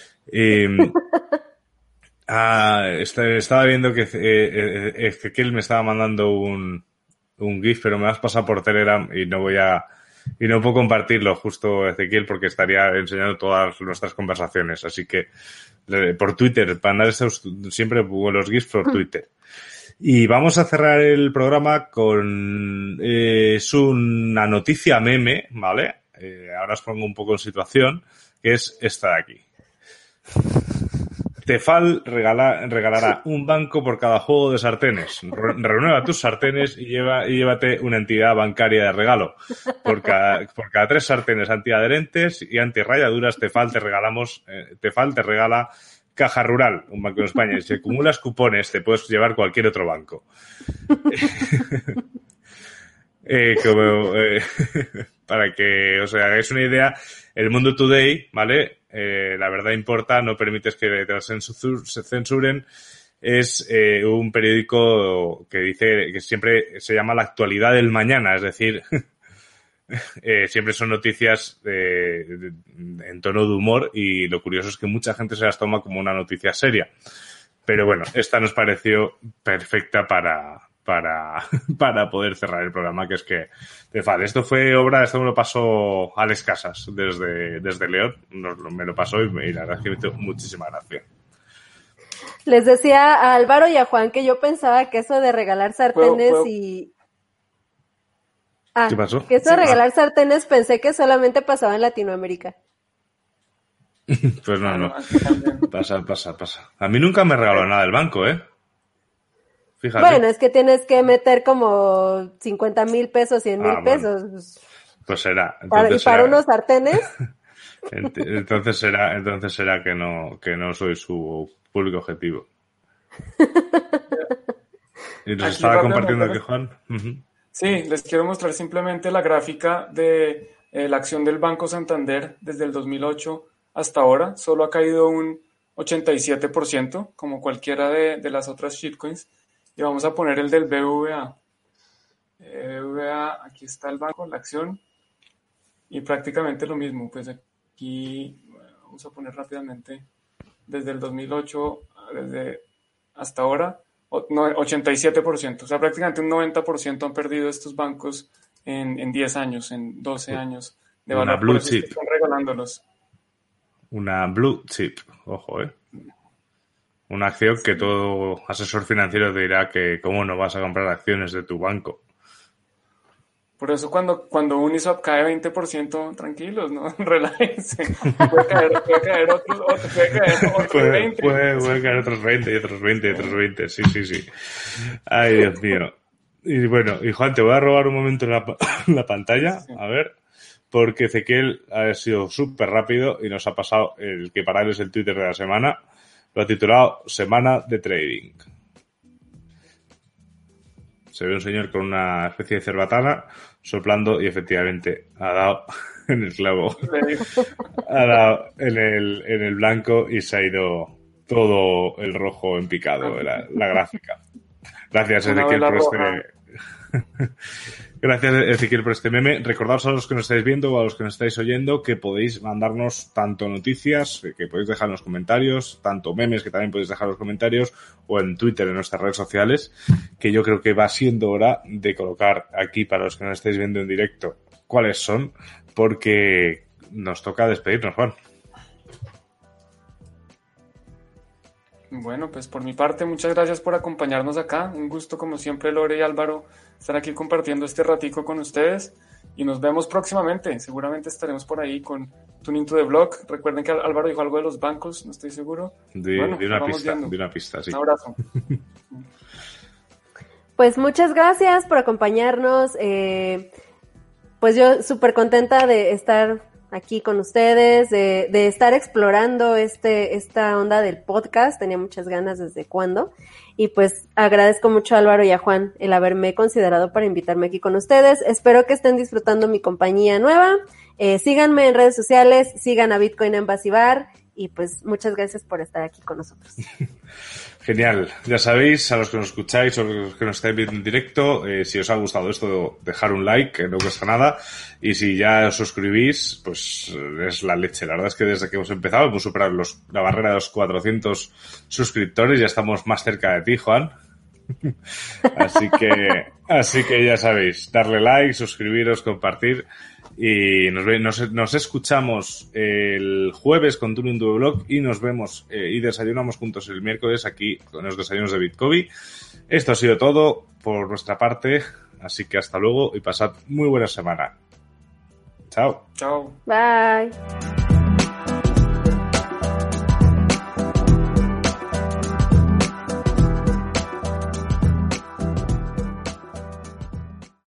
Speaker 1: Estaba viendo que Ezequiel me estaba mandando un GIF, pero me lo has pasado por Telegram y no puedo compartirlo justo, Ezequiel, porque estaría enseñando todas nuestras conversaciones. Así que por Twitter, para andar siempre pongo los GIFs por Twitter. Y vamos a cerrar el programa con es una noticia meme, ¿vale? Ahora os pongo un poco en situación, que es esta de aquí. Tefal regalará un banco por cada juego de sartenes. Renueva tus sartenes y llévate una entidad bancaria de regalo. Por cada 3 sartenes antiadherentes y antirrayaduras, Tefal te regala Caja Rural, un banco en España. Y si acumulas cupones, te puedes llevar cualquier otro banco. Para que os hagáis una idea, el Mundo Today, ¿vale? La verdad importa, no permites que te se censuren. Es un periódico que dice que siempre se llama La Actualidad del Mañana, es decir, siempre son noticias en tono de humor, y lo curioso es que mucha gente se las toma como una noticia seria. Pero bueno, esta nos pareció perfecta para poder cerrar el programa, que es que Tefal, esto me lo pasó Alex Casas desde León, me lo pasó y la verdad es que me hizo muchísima gracia.
Speaker 2: Les decía a Álvaro y a Juan que yo pensaba que eso de regalar sartenes
Speaker 1: ¿Qué pasó?
Speaker 2: Que eso de regalar sartenes pensé que solamente pasaba en Latinoamérica.
Speaker 1: Pues no. Pasa. A mí nunca me regaló nada el banco, ¿eh? Fíjate.
Speaker 2: Bueno, es que tienes que meter como 50,000 pesos, 100,000 pesos. Bueno.
Speaker 1: Pues será.
Speaker 2: ¿Para unos sartenes?
Speaker 1: Entonces será que no soy su público objetivo. ¿Y nos estaba compartiendo aquí, Juan? Uh-huh.
Speaker 3: Sí, les quiero mostrar simplemente la gráfica de la acción del Banco Santander desde el 2008 hasta ahora. Solo ha caído un 87%, como cualquiera de las otras shitcoins. Y vamos a poner el del BVA. BVA, aquí está el banco, la acción. Y prácticamente lo mismo. Pues aquí vamos a poner rápidamente desde el 2008 hasta ahora. 87%, o sea, prácticamente un 90% han perdido estos bancos en 10 años, en 12 años de valor.
Speaker 1: Una blue chip.
Speaker 3: Están regalándolos.
Speaker 1: Una blue chip, ojo, Una acción que todo asesor financiero te dirá que cómo no vas a comprar acciones de tu banco.
Speaker 3: Por eso cuando Uniswap cae 20%, tranquilos, ¿no? Relájense. Puede caer otros 20.
Speaker 1: Puede caer otros 20 y otros 20 y otros 20. Sí. Ay, Dios mío. Y bueno, y Juan, te voy a robar un momento la pantalla, sí. A ver, porque Ezequiel ha sido súper rápido y nos ha pasado el que para él es el Twitter de la semana. Lo ha titulado Semana de Trading. Se ve un señor con una especie de cerbatana soplando y efectivamente ha dado en el clavo. Ha dado en el blanco y se ha ido todo el rojo en picado, la gráfica. Gracias, Ezequiel, por Gracias, Ezequiel, por este meme. Recordaos a los que nos estáis viendo o a los que nos estáis oyendo que podéis mandarnos tanto noticias, que podéis dejar en los comentarios, tanto memes que también podéis dejar en los comentarios, o en Twitter, en nuestras redes sociales, que yo creo que va siendo hora de colocar aquí, para los que nos estáis viendo en directo, cuáles son, porque nos toca despedirnos, Juan.
Speaker 3: Bueno, pues por mi parte, muchas gracias por acompañarnos acá. Un gusto, como siempre, Lore y Álvaro, estar aquí compartiendo este ratico con ustedes. Y nos vemos próximamente. Seguramente estaremos por ahí con Tuning to the Block. Recuerden que Álvaro dijo algo de los bancos, no estoy seguro.
Speaker 1: De una pista, sí.
Speaker 3: Un abrazo.
Speaker 2: Pues muchas gracias por acompañarnos. Pues yo súper contenta de estar aquí con ustedes, de estar explorando esta onda del podcast. Tenía muchas ganas desde cuándo. Y pues agradezco mucho a Álvaro y a Juan el haberme considerado para invitarme aquí con ustedes. Espero que estén disfrutando mi compañía nueva. Síganme en redes sociales, sigan a Bitcoin Embassy Bar y pues muchas gracias por estar aquí con nosotros.
Speaker 1: Genial. Ya sabéis, a los que nos escucháis o a los que nos estáis viendo en directo, si os ha gustado esto, dejar un like, que no cuesta nada. Y si ya os suscribís, pues es la leche. La verdad es que desde que hemos empezado hemos superado la barrera de los 400 suscriptores. Ya estamos más cerca de ti, Juan. Así que ya sabéis, darle like, suscribiros, compartir. Y nos escuchamos el jueves con Tuning to the Block y nos vemos y desayunamos juntos el miércoles aquí con los desayunos de Bitcoin. Esto ha sido todo por nuestra parte, así que hasta luego y pasad muy buena semana. Chao.
Speaker 3: Chao.
Speaker 2: Bye.